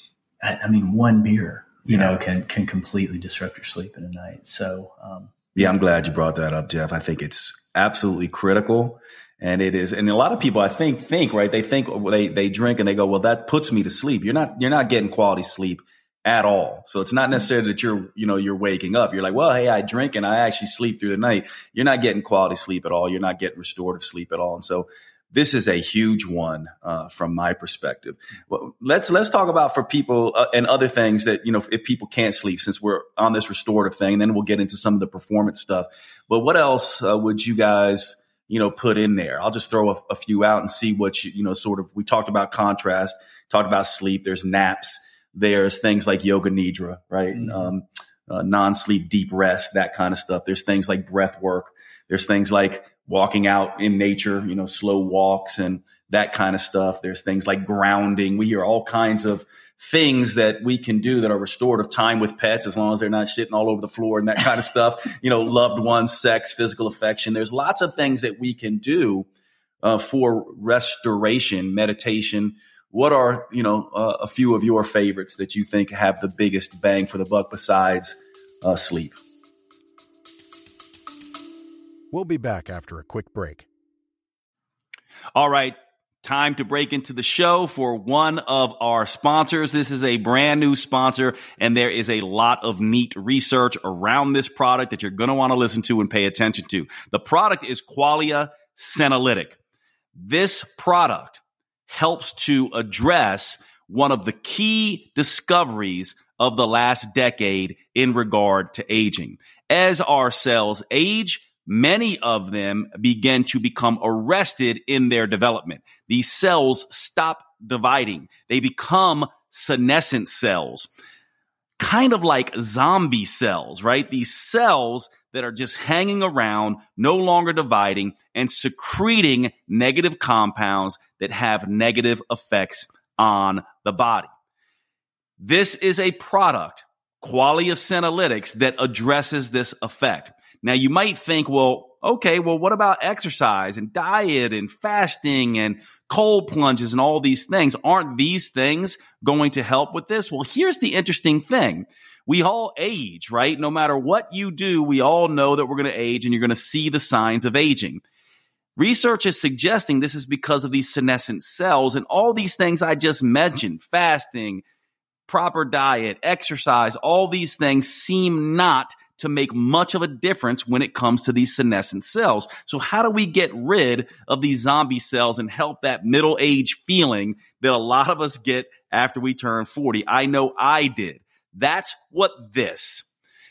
one beer. Can completely disrupt your sleep in a night. So, I'm glad you brought that up, Jeff. I think it's absolutely critical, and it is. And a lot of people, I think right. They think they drink and they go, well, that puts me to sleep. You're not getting quality sleep at all. So it's not necessarily that you're waking up. You're like, well, hey, I drink and I actually sleep through the night. You're not getting quality sleep at all. You're not getting restorative sleep at all. And so this is a huge one from my perspective. Well, let's talk about for people and other things that, if people can't sleep, since we're on this restorative thing, and then we'll get into some of the performance stuff. But what else would you guys, put in there? I'll just throw a few out and see what we talked about contrast, talked about sleep. There's naps. There's things like yoga nidra, right? Mm-hmm. Non-sleep deep rest, that kind of stuff. There's things like breath work. There's things like walking out in nature, slow walks and that kind of stuff. There's things like grounding. We hear all kinds of things that we can do that are restorative. Time with pets, as long as they're not shitting all over the floor and that kind of stuff. Loved ones, sex, physical affection. There's lots of things that we can do for restoration, meditation. What are, a few of your favorites that you think have the biggest bang for the buck besides sleep? We'll be back after a quick break. All right. Time to break into the show for one of our sponsors. This is a brand new sponsor, and there is a lot of neat research around this product that you're going to want to listen to and pay attention to. The product is Qualia Senolytic. This product helps to address one of the key discoveries of the last decade in regard to aging. As our cells age, many of them begin to become arrested in their development. These cells stop dividing. They become senescent cells, kind of like zombie cells, right? These cells that are just hanging around, no longer dividing, and secreting negative compounds that have negative effects on the body. This is a product, Qualia Senolytics, that addresses this effect. Now, you might think, what about exercise and diet and fasting and cold plunges and all these things? Aren't these things going to help with this? Well, here's the interesting thing. We all age, right? No matter what you do, we all know that we're going to age and you're going to see the signs of aging. Research is suggesting this is because of these senescent cells and all these things I just mentioned, fasting, proper diet, exercise, all these things seem not to make much of a difference when it comes to these senescent cells. So how do we get rid of these zombie cells and help that middle age feeling that a lot of us get after we turn 40? I know I did. That's what this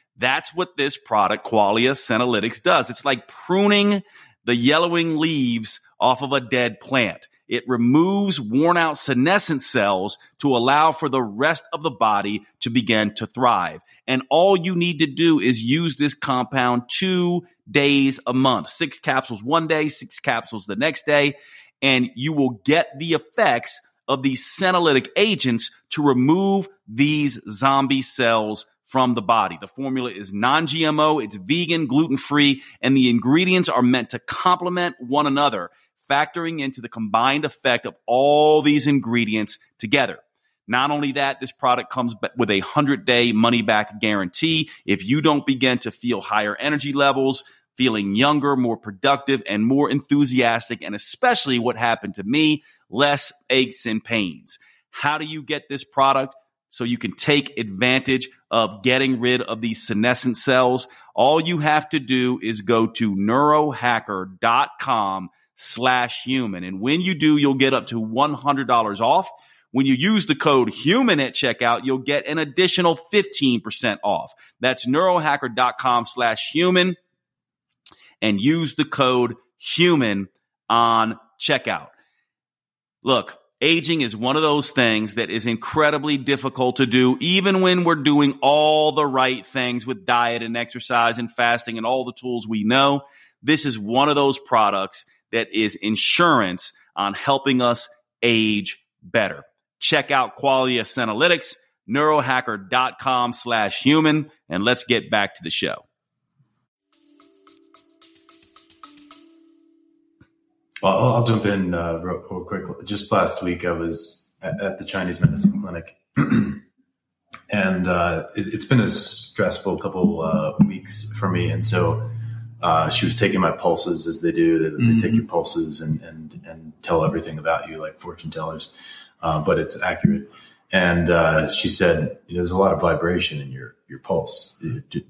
product, Qualia Senolytics, does. It's like pruning the yellowing leaves off of a dead plant. It removes worn out senescent cells to allow for the rest of the body to begin to thrive. And all you need to do is use this compound 2 days a month, 6 capsules one day, 6 capsules the next day, and you will get the effects of these senolytic agents to remove these zombie cells from the body. The formula is non-GMO, it's vegan, gluten-free, and the ingredients are meant to complement one another. factoring into the combined effect of all these ingredients together. Not only that, this product comes with a 100-day money-back guarantee. If you don't begin to feel higher energy levels, feeling younger, more productive, and more enthusiastic, and especially what happened to me, less aches and pains. How do you get this product? So you can take advantage of getting rid of these senescent cells. All you have to do is go to neurohacker.com/human. And when you do, you'll get up to $100 off. When you use the code HUMAN at checkout, you'll get an additional 15% off. That's neurohacker.com/human and use the code HUMAN on checkout. Look, aging is one of those things that is incredibly difficult to do, even when we're doing all the right things with diet and exercise and fasting and all the tools we know. This is one of those products that is insurance on helping us age better. Check out Qualia Senolytics, neurohacker.com/human, and let's get back to the show. Well, I'll jump in real quick. Just last week, I was at the Chinese medicine clinic, and it's been a stressful couple weeks for me. And so she was taking my pulses, as they do. They take your pulses and tell everything about you, like fortune tellers, but it's accurate. And she said, there's a lot of vibration in your pulse. Do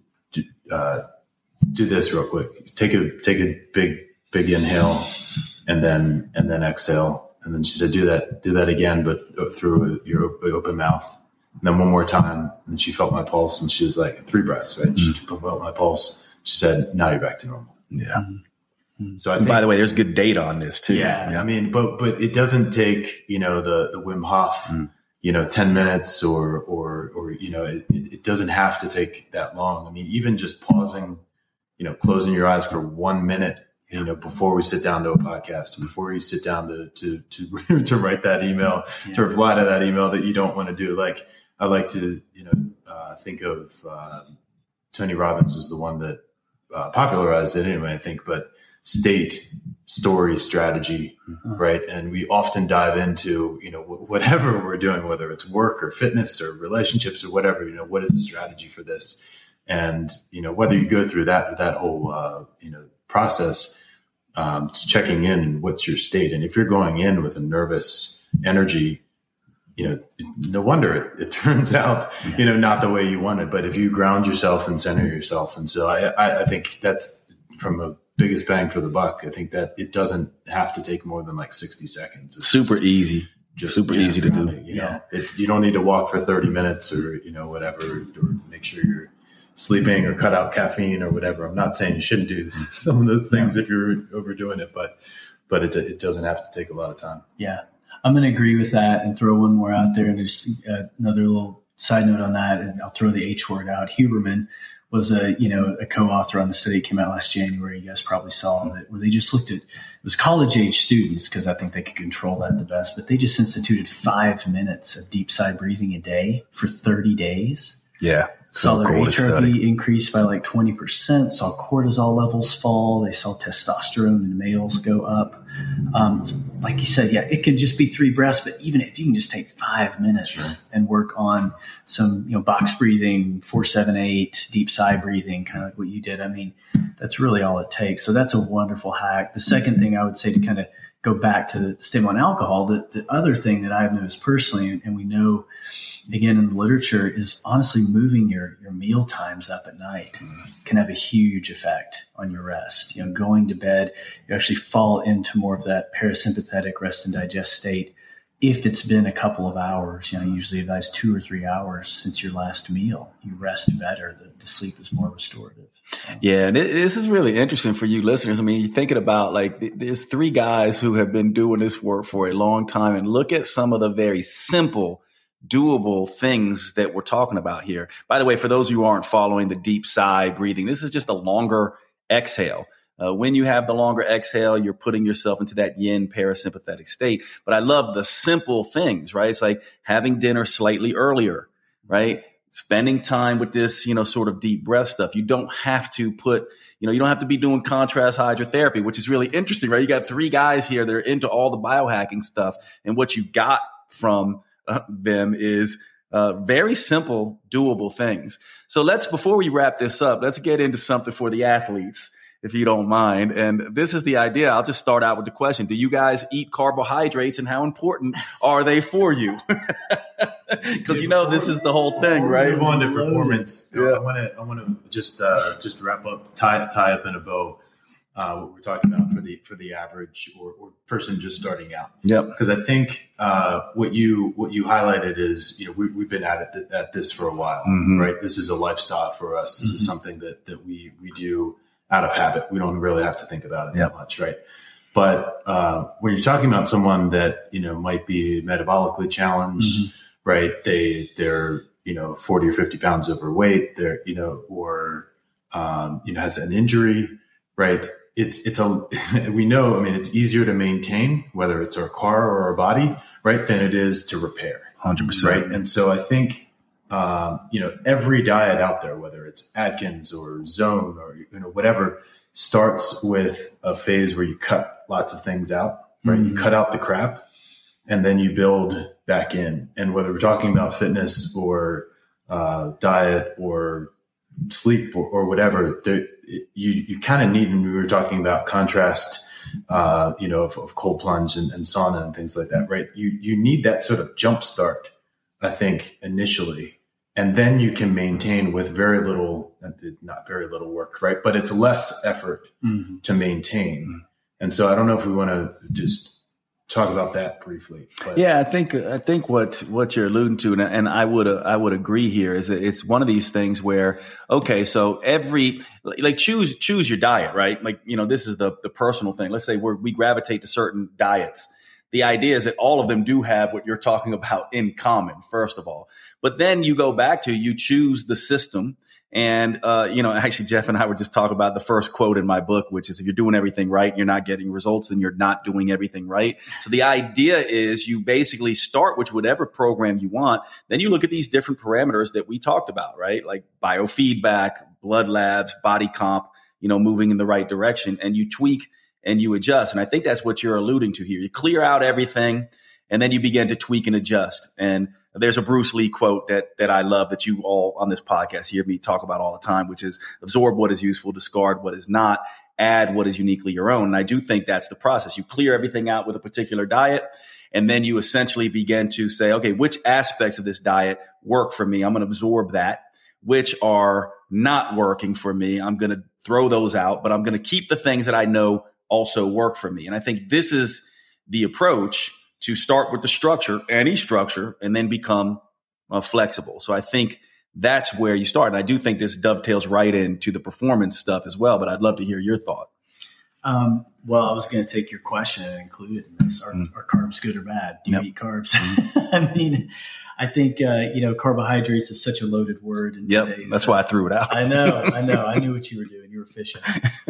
this real quick. Take a big inhale. And then exhale. And then she said, do that again, but through your open mouth. And then one more time. And she felt my pulse, and she was like, 3 breaths, right? She felt my pulse. She said, now you're back to normal. Yeah. So I think, by the way, there's good data on this too. Yeah. I mean, but it doesn't take, the Wim Hof, 10 minutes or it doesn't have to take that long. I mean, even just pausing, closing your eyes for 1 minute, before we sit down to a podcast, before you sit down to write that email, to reply to that email that you don't want to do. Like, I like to, think of, Tony Robbins was the one that popularized it anyway, I think, but state, story, strategy, right? And we often dive into, whatever we're doing, whether it's work or fitness or relationships or whatever, what is the strategy for this? And, whether you go through that whole, process, checking in, what's your state? And if you're going in with a nervous energy, no wonder it turns out, not the way you wanted. But if you ground yourself and center yourself. And so I think that's from a biggest bang for the buck. I think that it doesn't have to take more than like 60 seconds. It's super easy to do. You don't need to walk for 30 minutes or, whatever, or make sure you're sleeping or cut out caffeine or whatever. I'm not saying you shouldn't do some of those things if you're overdoing it, but it doesn't have to take a lot of time. Yeah. I'm going to agree with that and throw one more out there. And there's another little side note on that. And I'll throw the H word out. Huberman was a co-author on the study that came out last January. You guys probably saw it, where they just looked at, it was college age students, because I think they could control that the best, but they just instituted 5 minutes of deep sigh breathing a day for 30 days. Yeah. Saw their HRV increase by like 20%, saw cortisol levels fall. They saw testosterone in males go up. Like you said, it could just be 3 breaths, but even if you can just take 5 minutes and work on some, box breathing, 4-7-8, deep sigh breathing, kind of like what you did. I mean, that's really all it takes. So that's a wonderful hack. The second thing I would say, to kind of go back to the statement on alcohol, the other thing that I've noticed personally, and we know, again, in the literature, is honestly moving your meal times up at night can have a huge effect on your rest. Going to bed, you actually fall into more of that parasympathetic rest and digest state. If it's been a couple of hours, I usually advise 2 or 3 hours since your last meal, you rest better. The sleep is more restorative. Yeah. And this is really interesting for you listeners. I mean, you're thinking about, like, there's 3 guys who have been doing this work for a long time, and look at some of the very simple, doable things that we're talking about here. By the way, for those of you who aren't following the deep sigh breathing, this is just a longer exhale. When you have the longer exhale, you're putting yourself into that yin parasympathetic state. But I love the simple things, right? It's like having dinner slightly earlier, right? spending time with this, sort of deep breath stuff. You don't have to you don't have to be doing contrast hydrotherapy, which is really interesting, right? You got 3 guys here that are into all the biohacking stuff. And what you got from them is very simple, doable things. So before we wrap this up, let's get into something for the athletes, if you don't mind. And this is the idea. I'll just start out with the question. Do you guys eat carbohydrates, and how important are they for you? Because this is the whole thing, right? Move on to performance. Yeah. I want to just wrap up, tie up in a bow what we're talking about for the average or person just starting out. Yep. Because I think what you highlighted is we've been at this for a while, right? This is a lifestyle for us. This is something that we do out of habit. We don't really have to think about it that much, right? But when you're talking about someone that might be metabolically challenged, right? They're 40 or 50 pounds overweight. They're has an injury, right? We know. I mean, it's easier to maintain whether it's our car or our body, right, than it is to repair. 100%. Right, and so I think every diet out there, whether it's Atkins or Zone or whatever, starts with a phase where you cut lots of things out, right? You cut out the crap, and then you build back in. And whether we're talking about fitness or diet or sleep or whatever, you kind of need, and we were talking about contrast, of cold plunge and sauna and things like that, right? You need that sort of jump start, I think, initially. And then you can maintain with not very little work, right? But it's less effort to maintain. And so I don't know if we want to just talk about that briefly. But. Yeah, I think what you're alluding to, and I would agree here, is that it's one of these things where, okay, so choose your diet, right? This is the personal thing. Let's say we gravitate to certain diets. The idea is that all of them do have what you're talking about in common, first of all. But then you go back to, you choose the system. And, actually, Jeff and I were just talking about the first quote in my book, which is, if you're doing everything right and you're not getting results, then you're not doing everything right. So the idea is you basically start with whatever program you want. Then you look at these different parameters that we talked about, right? Like biofeedback, blood labs, body comp, moving in the right direction, and you tweak and you adjust. And I think that's what you're alluding to here. You clear out everything, and then you begin to tweak and adjust. And there's a Bruce Lee quote that I love, that you all on this podcast hear me talk about all the time, which is, absorb what is useful, discard what is not, add what is uniquely your own. And I do think that's the process. You clear everything out with a particular diet, and then you essentially begin to say, okay, which aspects of this diet work for me? I'm going to absorb that. Which are not working for me, I'm going to throw those out, but I'm going to keep the things that I know also work for me. And I think this is the approach, to start with the structure, any structure, and then become flexible. So I think that's where you start. And I do think this dovetails right into the performance stuff as well, but I'd love to hear your thought. Well, I was going to take your question and include it in this. Are carbs good or bad? Do you eat carbs? I mean, I think, carbohydrates is such a loaded word. That's why I threw it out. I know. I knew what you were doing. You were fishing.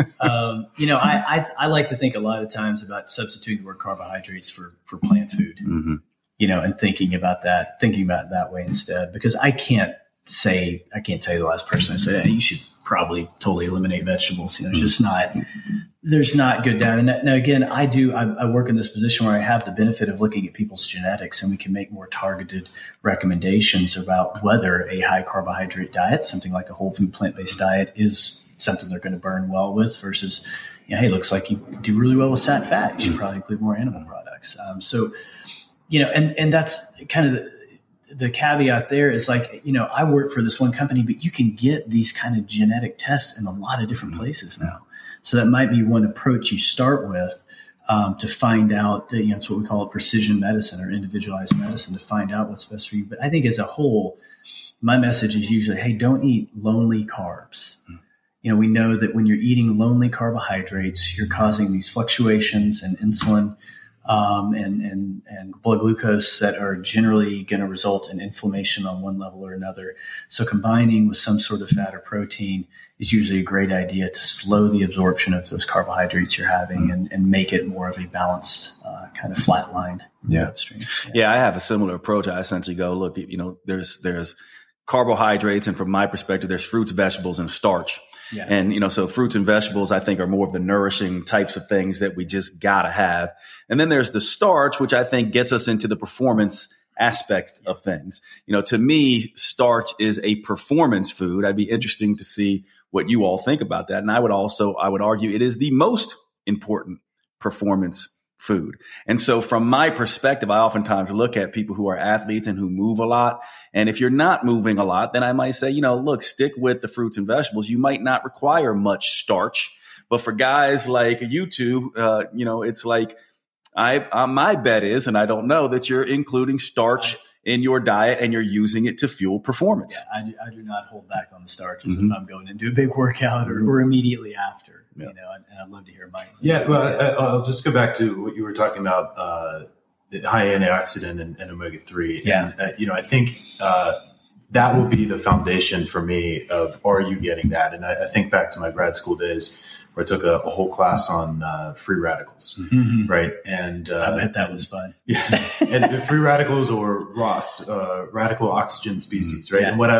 I like to think a lot of times about substituting the word carbohydrates for plant food, and thinking about it that way instead, because I can't tell you the last person I said, hey, you should probably totally eliminate vegetables. It's just there's not good data. Now again, I work in this position where I have the benefit of looking at people's genetics, and we can make more targeted recommendations about whether a high carbohydrate diet, something like a whole food plant-based diet, is something they're going to burn well with versus, hey, looks like you do really well with sat fat. You should probably include more animal products. And that's kind of the caveat there is I work for this one company, but you can get these kind of genetic tests in a lot of different places now. So that might be one approach you start with to find out, it's what we call precision medicine or individualized medicine, to find out what's best for you. But I think as a whole, my message is usually, hey, don't eat lonely carbs. We know that when you're eating lonely carbohydrates, you're causing these fluctuations in insulin and blood glucose that are generally going to result in inflammation on one level or another. So combining with some sort of fat or protein is usually a great idea to slow the absorption of those carbohydrates you're having and make it more of a balanced kind of flat line. Yeah. I have a similar approach. I essentially go, look, there's carbohydrates. And from my perspective, there's fruits, vegetables, and starch. Yeah. And, so fruits and vegetables, I think, are more of the nourishing types of things that we just gotta have. And then there's the starch, which I think gets us into the performance aspect of things. To me, starch is a performance food. I'd be interesting to see what you all think about that. And I would argue it is the most important performance food. And so from my perspective, I oftentimes look at people who are athletes and who move a lot. And if you're not moving a lot, then I might say, look, stick with the fruits and vegetables. You might not require much starch. But for guys like you two, it's like my bet is, and I don't know, that you're including starch in your diet and you're using it to fuel performance. Yeah, I do not hold back on the starches if I'm going into a big workout or immediately after. And I'd love to hear Mike. Yeah, well, I'll just go back to what you were talking about, high antioxidant and omega-3. Yeah. And, I think that will be the foundation for me of, are you getting that? And I think back to my grad school days where I took a whole class on free radicals, right? And I bet that was fun. Yeah, and the free radicals or ROS, radical oxygen species, right? Yeah. And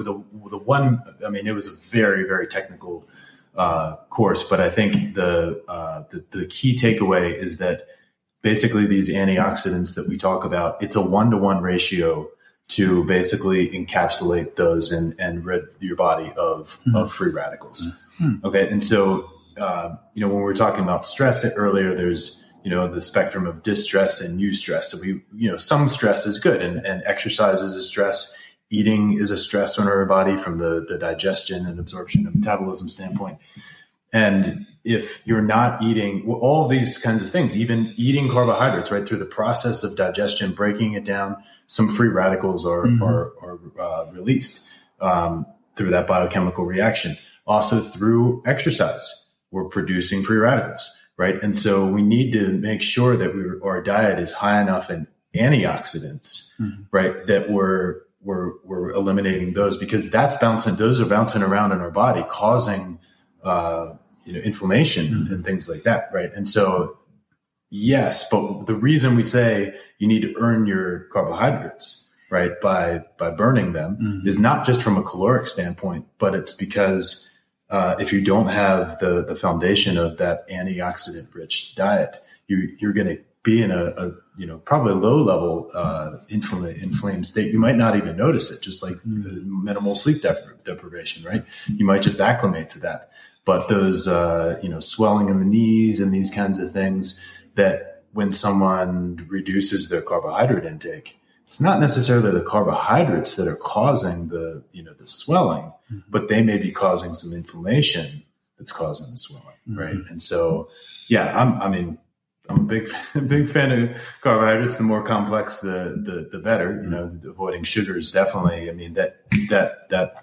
it was a very, very technical course, but I think the key takeaway is that basically these antioxidants that we talk about, it's a 1-to-1 ratio to basically encapsulate those and rid your body of free radicals. Okay, and so when we were talking about stress earlier, there's the spectrum of distress and eustress. So some stress is good, and exercise is a stress. Eating is a stress on our body from the digestion and absorption and metabolism standpoint. And if you're not eating all of these kinds of things, even eating carbohydrates, right, through the process of digestion, breaking it down, some free radicals are released through that biochemical reaction. Also through exercise, we're producing free radicals, right? And so we need to make sure that our diet is high enough in antioxidants, right, that we're eliminating those, because those are bouncing around in our body, causing inflammation and things like that, right? And so yes, but the reason we say you need to earn your carbohydrates, right, by burning them is not just from a caloric standpoint, but it's because if you don't have the foundation of that antioxidant rich diet, you're going to be in a probably low level inflamed state. You might not even notice it, just like minimal sleep deprivation, right? You might just acclimate to that. But those swelling in the knees and these kinds of things, that when someone reduces their carbohydrate intake, it's not necessarily the carbohydrates that are causing the swelling, but they may be causing some inflammation that's causing the swelling, right? And so, yeah, I'm a big fan of carbohydrates. The more complex, the better. Avoiding sugars definitely. That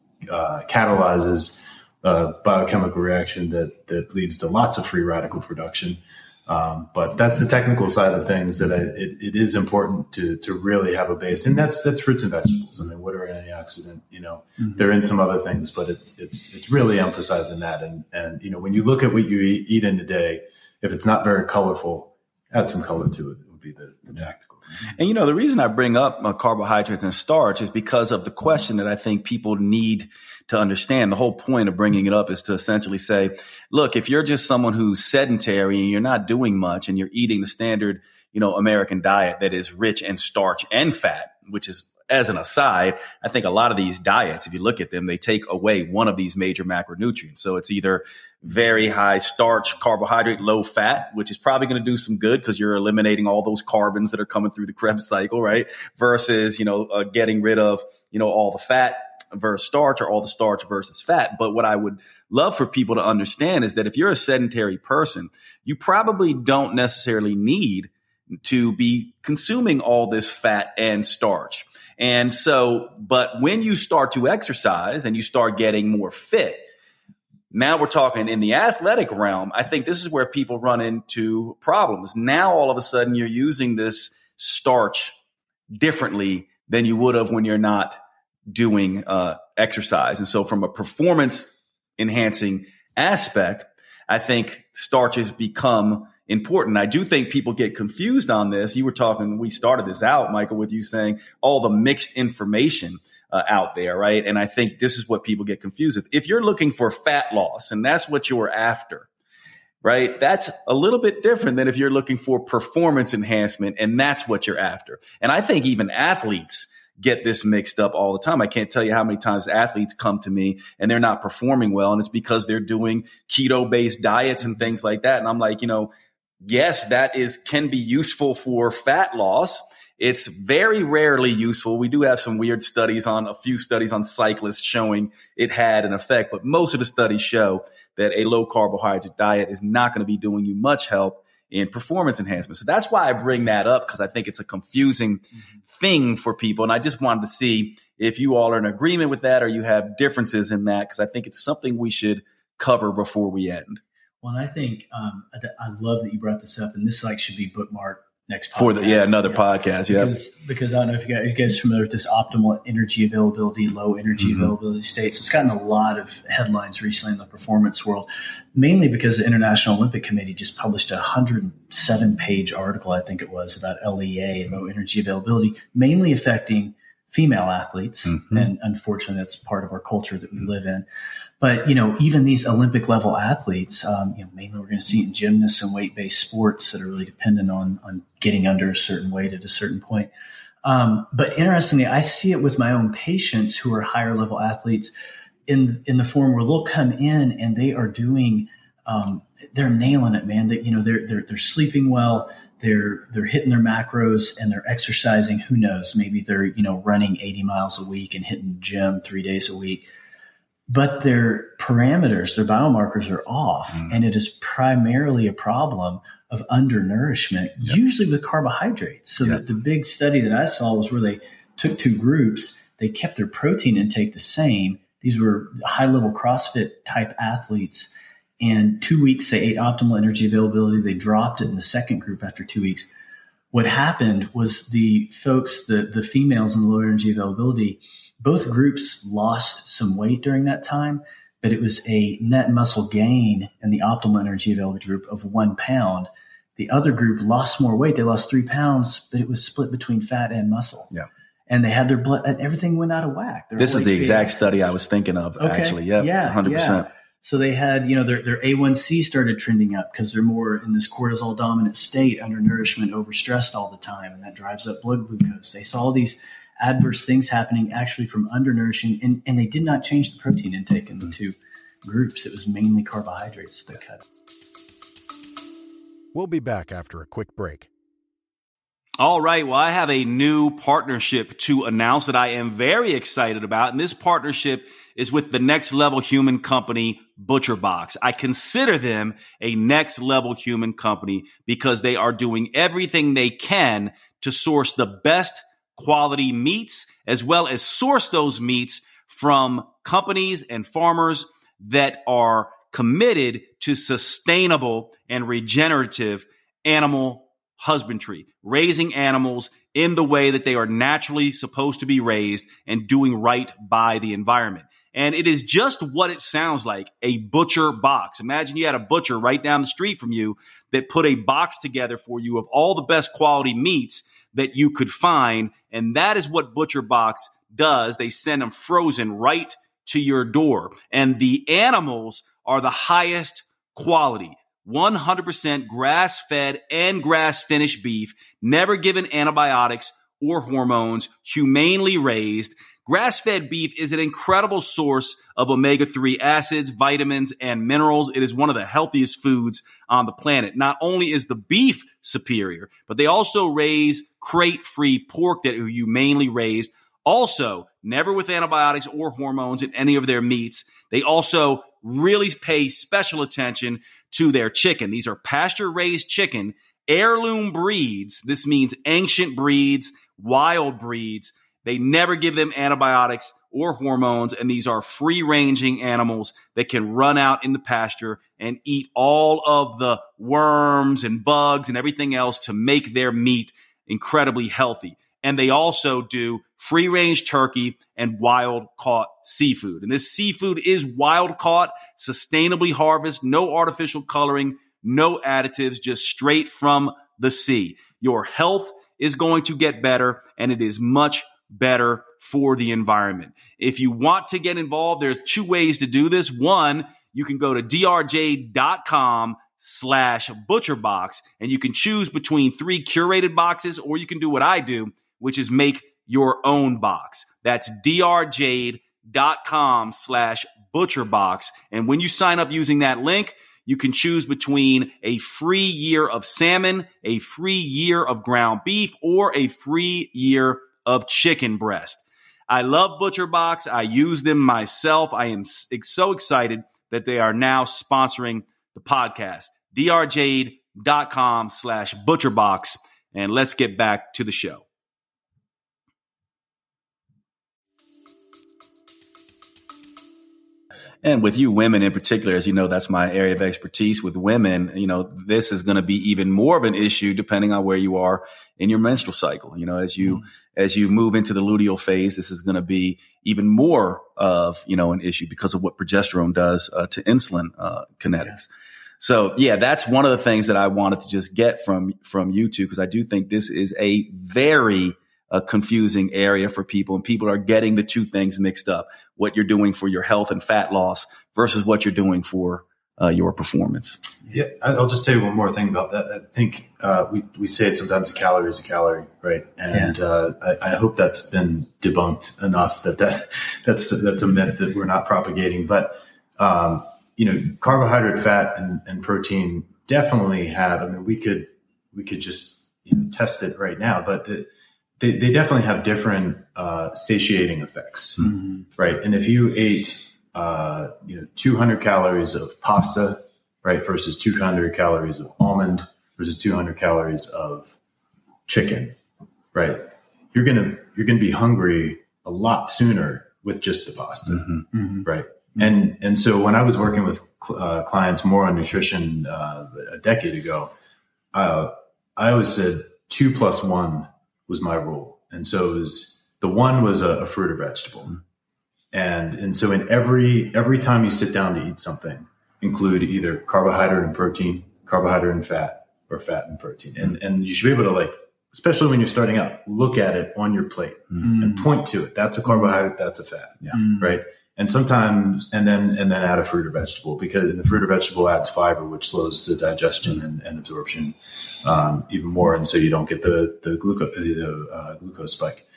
catalyzes a biochemical reaction that leads to lots of free radical production. But that's the technical side of things that it is important to really have a base, and that's fruits and vegetables. What are antioxidant? They're in some other things, but it's really emphasizing that. And when you look at what you eat in a day, if it's not very colorful, add some color to it. It would be the tactical. And the reason I bring up carbohydrates and starch is because of the question that I think people need to understand. The whole point of bringing it up is to essentially say, look, if you're just someone who's sedentary and you're not doing much and you're eating the standard, American diet that is rich in starch and fat, which is, as an aside, I think a lot of these diets, if you look at them, they take away one of these major macronutrients. So it's either very high starch, carbohydrate, low fat, which is probably going to do some good because you're eliminating all those carbons that are coming through the Krebs cycle, right? Versus, getting rid of, all the fat versus starch, or all the starch versus fat. But what I would love for people to understand is that if you're a sedentary person, you probably don't necessarily need to be consuming all this fat and starch. And so, but when you start to exercise and you start getting more fit, now we're talking in the athletic realm, I think this is where people run into problems. Now, all of a sudden, you're using this starch differently than you would have when you're not doing exercise. And so from a performance enhancing aspect, I think starches become, important. I do think people get confused on this. We started this out, Michael, with you saying all the mixed information out there, right? And I think this is what people get confused with. If you're looking for fat loss and that's what you're after, right? That's a little bit different than if you're looking for performance enhancement and that's what you're after. And I think even athletes get this mixed up all the time. I can't tell you how many times athletes come to me and they're not performing well. And it's because they're doing keto-based diets and things like that. And I'm like, yes, can be useful for fat loss. It's very rarely useful. We do have some weird studies a few studies on cyclists showing it had an effect, but most of the studies show that a low carbohydrate diet is not going to be doing you much help in performance enhancement. So that's why I bring that up, because I think it's a confusing thing for people. And I just wanted to see if you all are in agreement with that or you have differences in that, because I think it's something we should cover before we end. Well, and I think I love that you brought this up, and this should be bookmarked next podcast. Another podcast. Yeah. Because I don't know if you guys are familiar with this optimal energy availability, low energy availability state. So it's gotten a lot of headlines recently in the performance world, mainly because the International Olympic Committee just published a 107-page article, I think it was, about LEA, low energy availability, mainly affecting female athletes. And unfortunately, that's part of our culture that we live in. But, even these Olympic level athletes, mainly we're going to see it in gymnasts and weight-based sports that are really dependent on getting under a certain weight at a certain point. But interestingly, I see it with my own patients who are higher level athletes in the form where they'll come in and they are doing, they're nailing it, man. They're sleeping well. They're hitting their macros and they're exercising. Who knows? Maybe they're, running 80 miles a week and hitting the gym 3 days a week. But their parameters, their biomarkers are off. And it is primarily a problem of undernourishment, usually with carbohydrates. So that the big study that I saw was where they took two groups. They kept their protein intake the same. These were high-level CrossFit type athletes. And 2 weeks, they ate optimal energy availability. They dropped it in the second group after 2 weeks. What happened was the folks, the females in the low energy availability, both groups lost some weight during that time, but it was a net muscle gain in the optimal energy availability group of 1 pound. The other group lost more weight. They lost 3 pounds, but it was split between fat and muscle. Yeah. And they had their blood, and everything went out of whack. This is the exact study I was thinking of, actually. Yep, yeah, 100%. Yeah. So they had, their A1C started trending up because they're more in this cortisol dominant state, undernourishment, overstressed all the time, and that drives up blood glucose. They saw these adverse things happening actually from undernourishing, and they did not change the protein intake in the two groups. It was mainly carbohydrates that cut. We'll be back after a quick break. All right. Well, I have a new partnership to announce that I am very excited about. And this partnership is with the next level human company, ButcherBox. I consider them a next level human company because they are doing everything they can to source the best quality meats, as well as source those meats from companies and farmers that are committed to sustainable and regenerative animal husbandry, raising animals in the way that they are naturally supposed to be raised and doing right by the environment. And it is just what it sounds like, a butcher box. Imagine you had a butcher right down the street from you that put a box together for you of all the best quality meats that you could find. And that is what ButcherBox does. They send them frozen right to your door. And the animals are the highest quality. 100% grass-fed and grass-finished beef, never given antibiotics or hormones, humanely raised. Grass-fed beef is an incredible source of omega-3 acids, vitamins, and minerals. It is one of the healthiest foods on the planet. Not only is the beef superior, but they also raise crate-free pork that are humanely raised. Also, never with antibiotics or hormones in any of their meats. They also really pay special attention to their chicken. These are pasture-raised chicken, heirloom breeds. This means ancient breeds, wild breeds. They never give them antibiotics or hormones, and these are free-ranging animals that can run out in the pasture and eat all of the worms and bugs and everything else to make their meat incredibly healthy. And they also do free-range turkey and wild-caught seafood. And this seafood is wild-caught, sustainably harvested, no artificial coloring, no additives, just straight from the sea. Your health is going to get better, and it is much better for the environment. If you want to get involved, there's 2 ways to do this. One, you can go to drjade.com/butcherbox, and you can choose between 3 curated boxes, or you can do what I do, which is make your own box. That's drjade.com/butcherbox. And when you sign up using that link, you can choose between a free year of salmon, a free year of ground beef, or a free year of chicken breast. I love ButcherBox. I use them myself. I am so excited that they are now sponsoring the podcast. drjade.com/butcherbox. And let's get back to the show. And with you women in particular, as you know, that's my area of expertise. With women, this is going to be even more of an issue depending on where you are in your menstrual cycle. As you move into the luteal phase, this is going to be even more of, an issue because of what progesterone does to insulin kinetics. So, that's one of the things that I wanted to just get from you two, because I do think this is a very confusing area for people, and people are getting the 2 things mixed up: what you're doing for your health and fat loss versus what you're doing for your performance. Yeah, I'll just say one more thing about that. I think we say sometimes a calorie is a calorie, right? And I hope that's been debunked enough that's a myth that we're not propagating. But carbohydrate, fat, and protein definitely have. I mean, we could just test it right now, but they definitely have different satiating effects, right? And if you ate 200 calories of pasta, right, versus 200 calories of almond versus 200 calories of chicken, right, you're gonna be hungry a lot sooner with just the pasta, right? And so when I was working with clients more on nutrition a decade ago, I always said 2 + 1 was my rule. And so the 1 was a fruit or vegetable. And so in every time you sit down to eat something, include either carbohydrate and protein, carbohydrate and fat, or fat and protein. And you should be able to, especially when you're starting out, look at it on your plate and point to it. That's a carbohydrate, that's a fat. Right. And sometimes, and then add a fruit or vegetable, because the fruit or vegetable adds fiber, which slows the digestion and absorption even more, and so you don't get the glucose spike.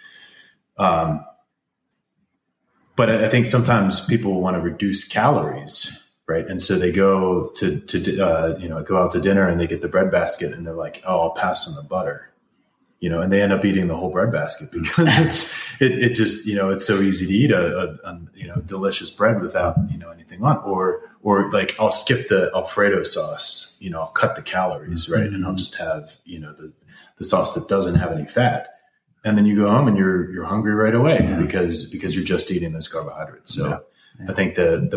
But I think sometimes people want to reduce calories, right? And so they go go out to dinner and they get the bread basket and they're like, "Oh, I'll pass on the butter." And they end up eating the whole bread basket because it just, it's so easy to eat a delicious bread without, anything on, or I'll skip the Alfredo sauce, I'll cut the calories, right. And I'll just have, the sauce that doesn't have any fat. And then you go home and you're hungry right away because you're just eating those carbohydrates. So I think the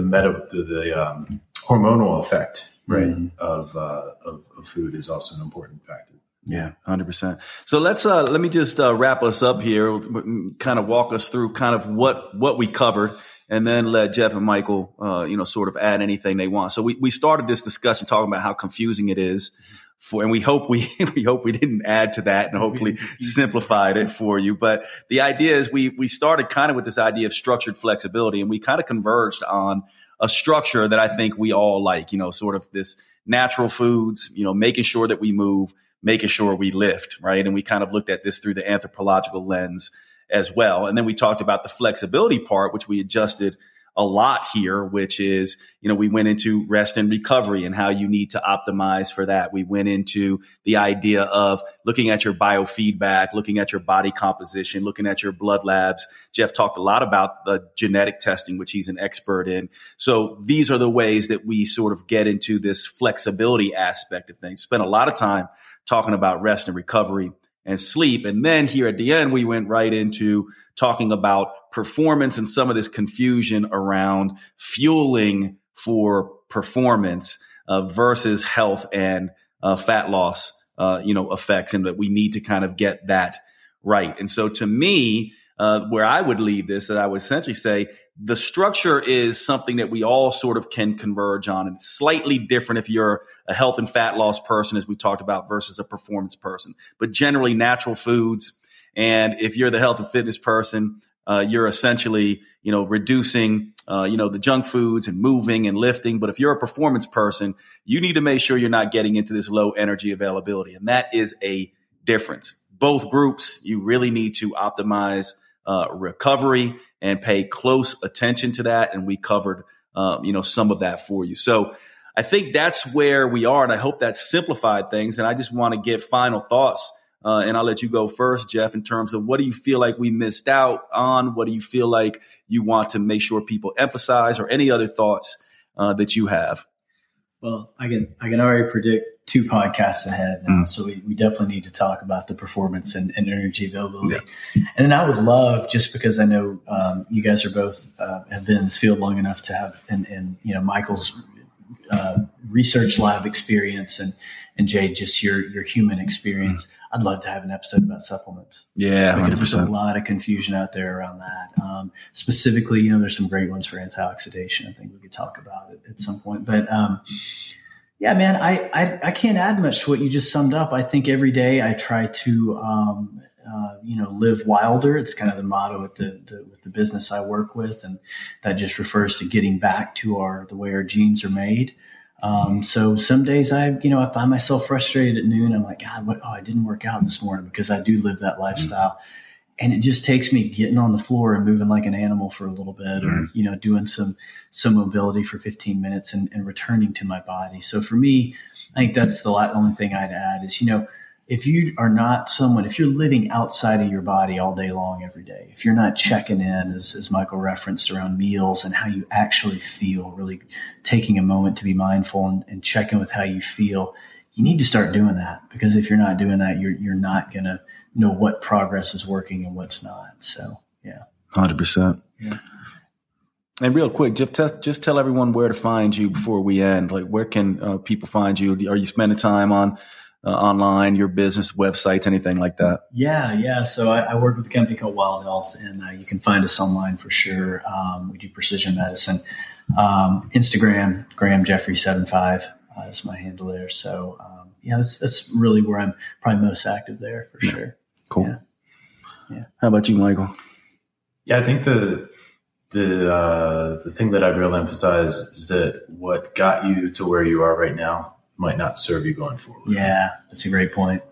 hormonal effect, right, of food is also an important factor. Yeah, 100%. So let me just wrap us up here, kind of walk us through kind of what we covered, and then let Jeff and Michael, sort of add anything they want. So we started this discussion talking about how confusing it is and we hope we didn't add to that and hopefully simplified it for you. But the idea is we started kind of with this idea of structured flexibility, and we kind of converged on a structure that I think we all like, sort of this natural foods, making sure that we move, making sure we lift, right? And we kind of looked at this through the anthropological lens as well. And then we talked about the flexibility part, which we adjusted a lot here, which is, we went into rest and recovery and how you need to optimize for that. We went into the idea of looking at your biofeedback, looking at your body composition, looking at your blood labs. Jeff talked a lot about the genetic testing, which he's an expert in. So these are the ways that we sort of get into this flexibility aspect of things. Spent a lot of time talking about rest and recovery and sleep. And then here at the end, we went right into talking about performance and some of this confusion around fueling for performance versus health and fat loss, effects, and that we need to kind of get that right. And so to me, where I would leave this, that I would essentially say the structure is something that we all sort of can converge on. And it's slightly different if you're a health and fat loss person, as we talked about, versus a performance person. But generally natural foods. And if you're the health and fitness person, you're essentially, reducing, the junk foods and moving and lifting. But if you're a performance person, you need to make sure you're not getting into this low energy availability. And that is a difference. Both groups, you really need to optimize recovery and pay close attention to that. And we covered, some of that for you. So I think that's where we are. And I hope that simplified things. And I just want to get final thoughts. And I'll let you go first, Jeff, in terms of what do you feel like we missed out on? What do you feel like you want to make sure people emphasize, or any other thoughts that you have? Well, I can already predict 2 podcasts ahead now. So we definitely need to talk about the performance and energy availability. Yeah. And then I would love, just because I know you guys are both have been in this field long enough to have, and Michael's research lab experience, and Jade, just your human experience. I'd love to have an episode about supplements. Yeah, 100%. Because there's a lot of confusion out there around that. Specifically, there's some great ones for antioxidation. I think we could talk about it at some point. But yeah, man, I can't add much to what you just summed up. I think every day I try to live wilder. It's kind of the motto with the business I work with, and that just refers to getting back to the way our genes are made. So some days I find myself frustrated at noon. I'm like, God, I didn't work out this morning, because I do live that lifestyle. And it just takes me getting on the floor and moving like an animal for a little bit, or, doing some mobility for 15 minutes and returning to my body. So for me, I think that's the only thing I'd add is, if you are not if you're living outside of your body all day long, every day, if you're not checking in, as Michael referenced, around meals and how you actually feel, really taking a moment to be mindful and checking with how you feel, you need to start doing that. Because if you're not doing that, you're not going to know what progress is working and what's not. So, yeah. 100%. Yeah. And real quick, just tell everyone where to find you before we end. Like, where can people find you? Are you spending time on online, your business websites, anything like that? Yeah. So I work with a company called Wild Health, and you can find us online for sure. We do precision medicine. Instagram, Graham Jeffrey 75 is my handle there. So that's really where I'm probably most active there for sure. Cool. Yeah. How about you, Michael? Yeah, I think the thing that I'd really emphasize is that what got you to where you are right now might not serve you going forward. Yeah, that's a great point.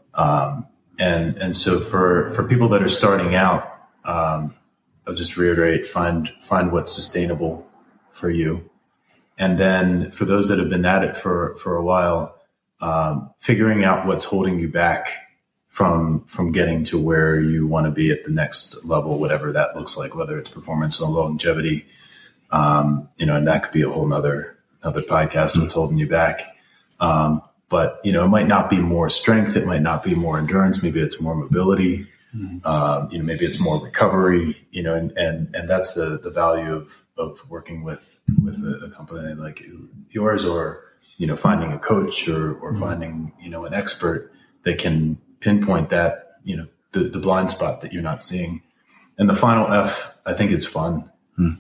And so for people that are starting out, I'll just reiterate, find what's sustainable for you. And then for those that have been at it for a while, figuring out what's holding you back from getting to where you want to be at the next level, whatever that looks like, whether it's performance or longevity, and that could be a whole nother podcast, what's holding you back. But it might not be more strength. It might not be more endurance. Maybe it's more mobility. Maybe it's more recovery, and that's the value of working with a company like yours, or, finding a coach or finding, an expert that can pinpoint that, the blind spot that you're not seeing. And the final F, I think, is fun.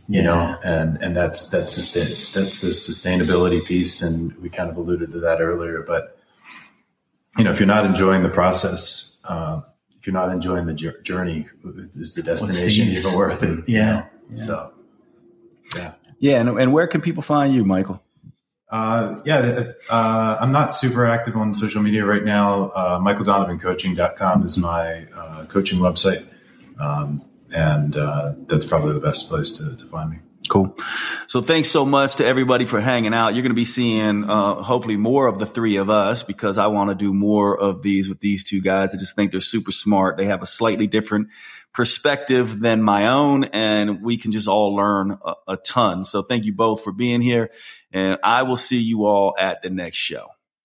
And that's the sustainability piece. And we kind of alluded to that earlier, but if you're not enjoying the process, if you're not enjoying the journey, is the destination even worth it? Yeah. So, yeah. Yeah. And where can people find you, Michael? I'm not super active on social media right now. MichaelDonovanCoaching.com is my coaching website. And that's probably the best place to find me. Cool. So thanks so much to everybody for hanging out. You're going to be seeing hopefully more of the three of us, because I want to do more of these with these two guys. I just think they're super smart. They have a slightly different perspective than my own, and we can just all learn a ton. So thank you both for being here, and I will see you all at the next show.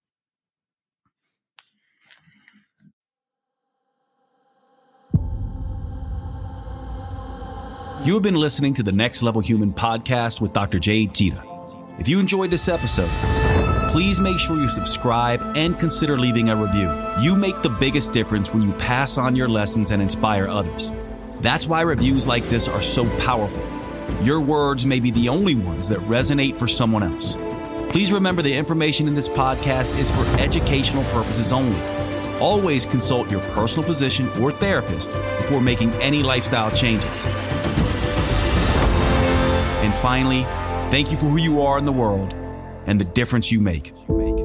You have been listening to the Next Level Human podcast with Dr. Jade Teta. If you enjoyed this episode, please make sure you subscribe and consider leaving a review. You make the biggest difference when you pass on your lessons and inspire others. That's why reviews like this are so powerful. Your words may be the only ones that resonate for someone else. Please remember the information in this podcast is for educational purposes only. Always consult your personal physician or therapist before making any lifestyle changes. And finally, thank you for who you are in the world and the difference you make.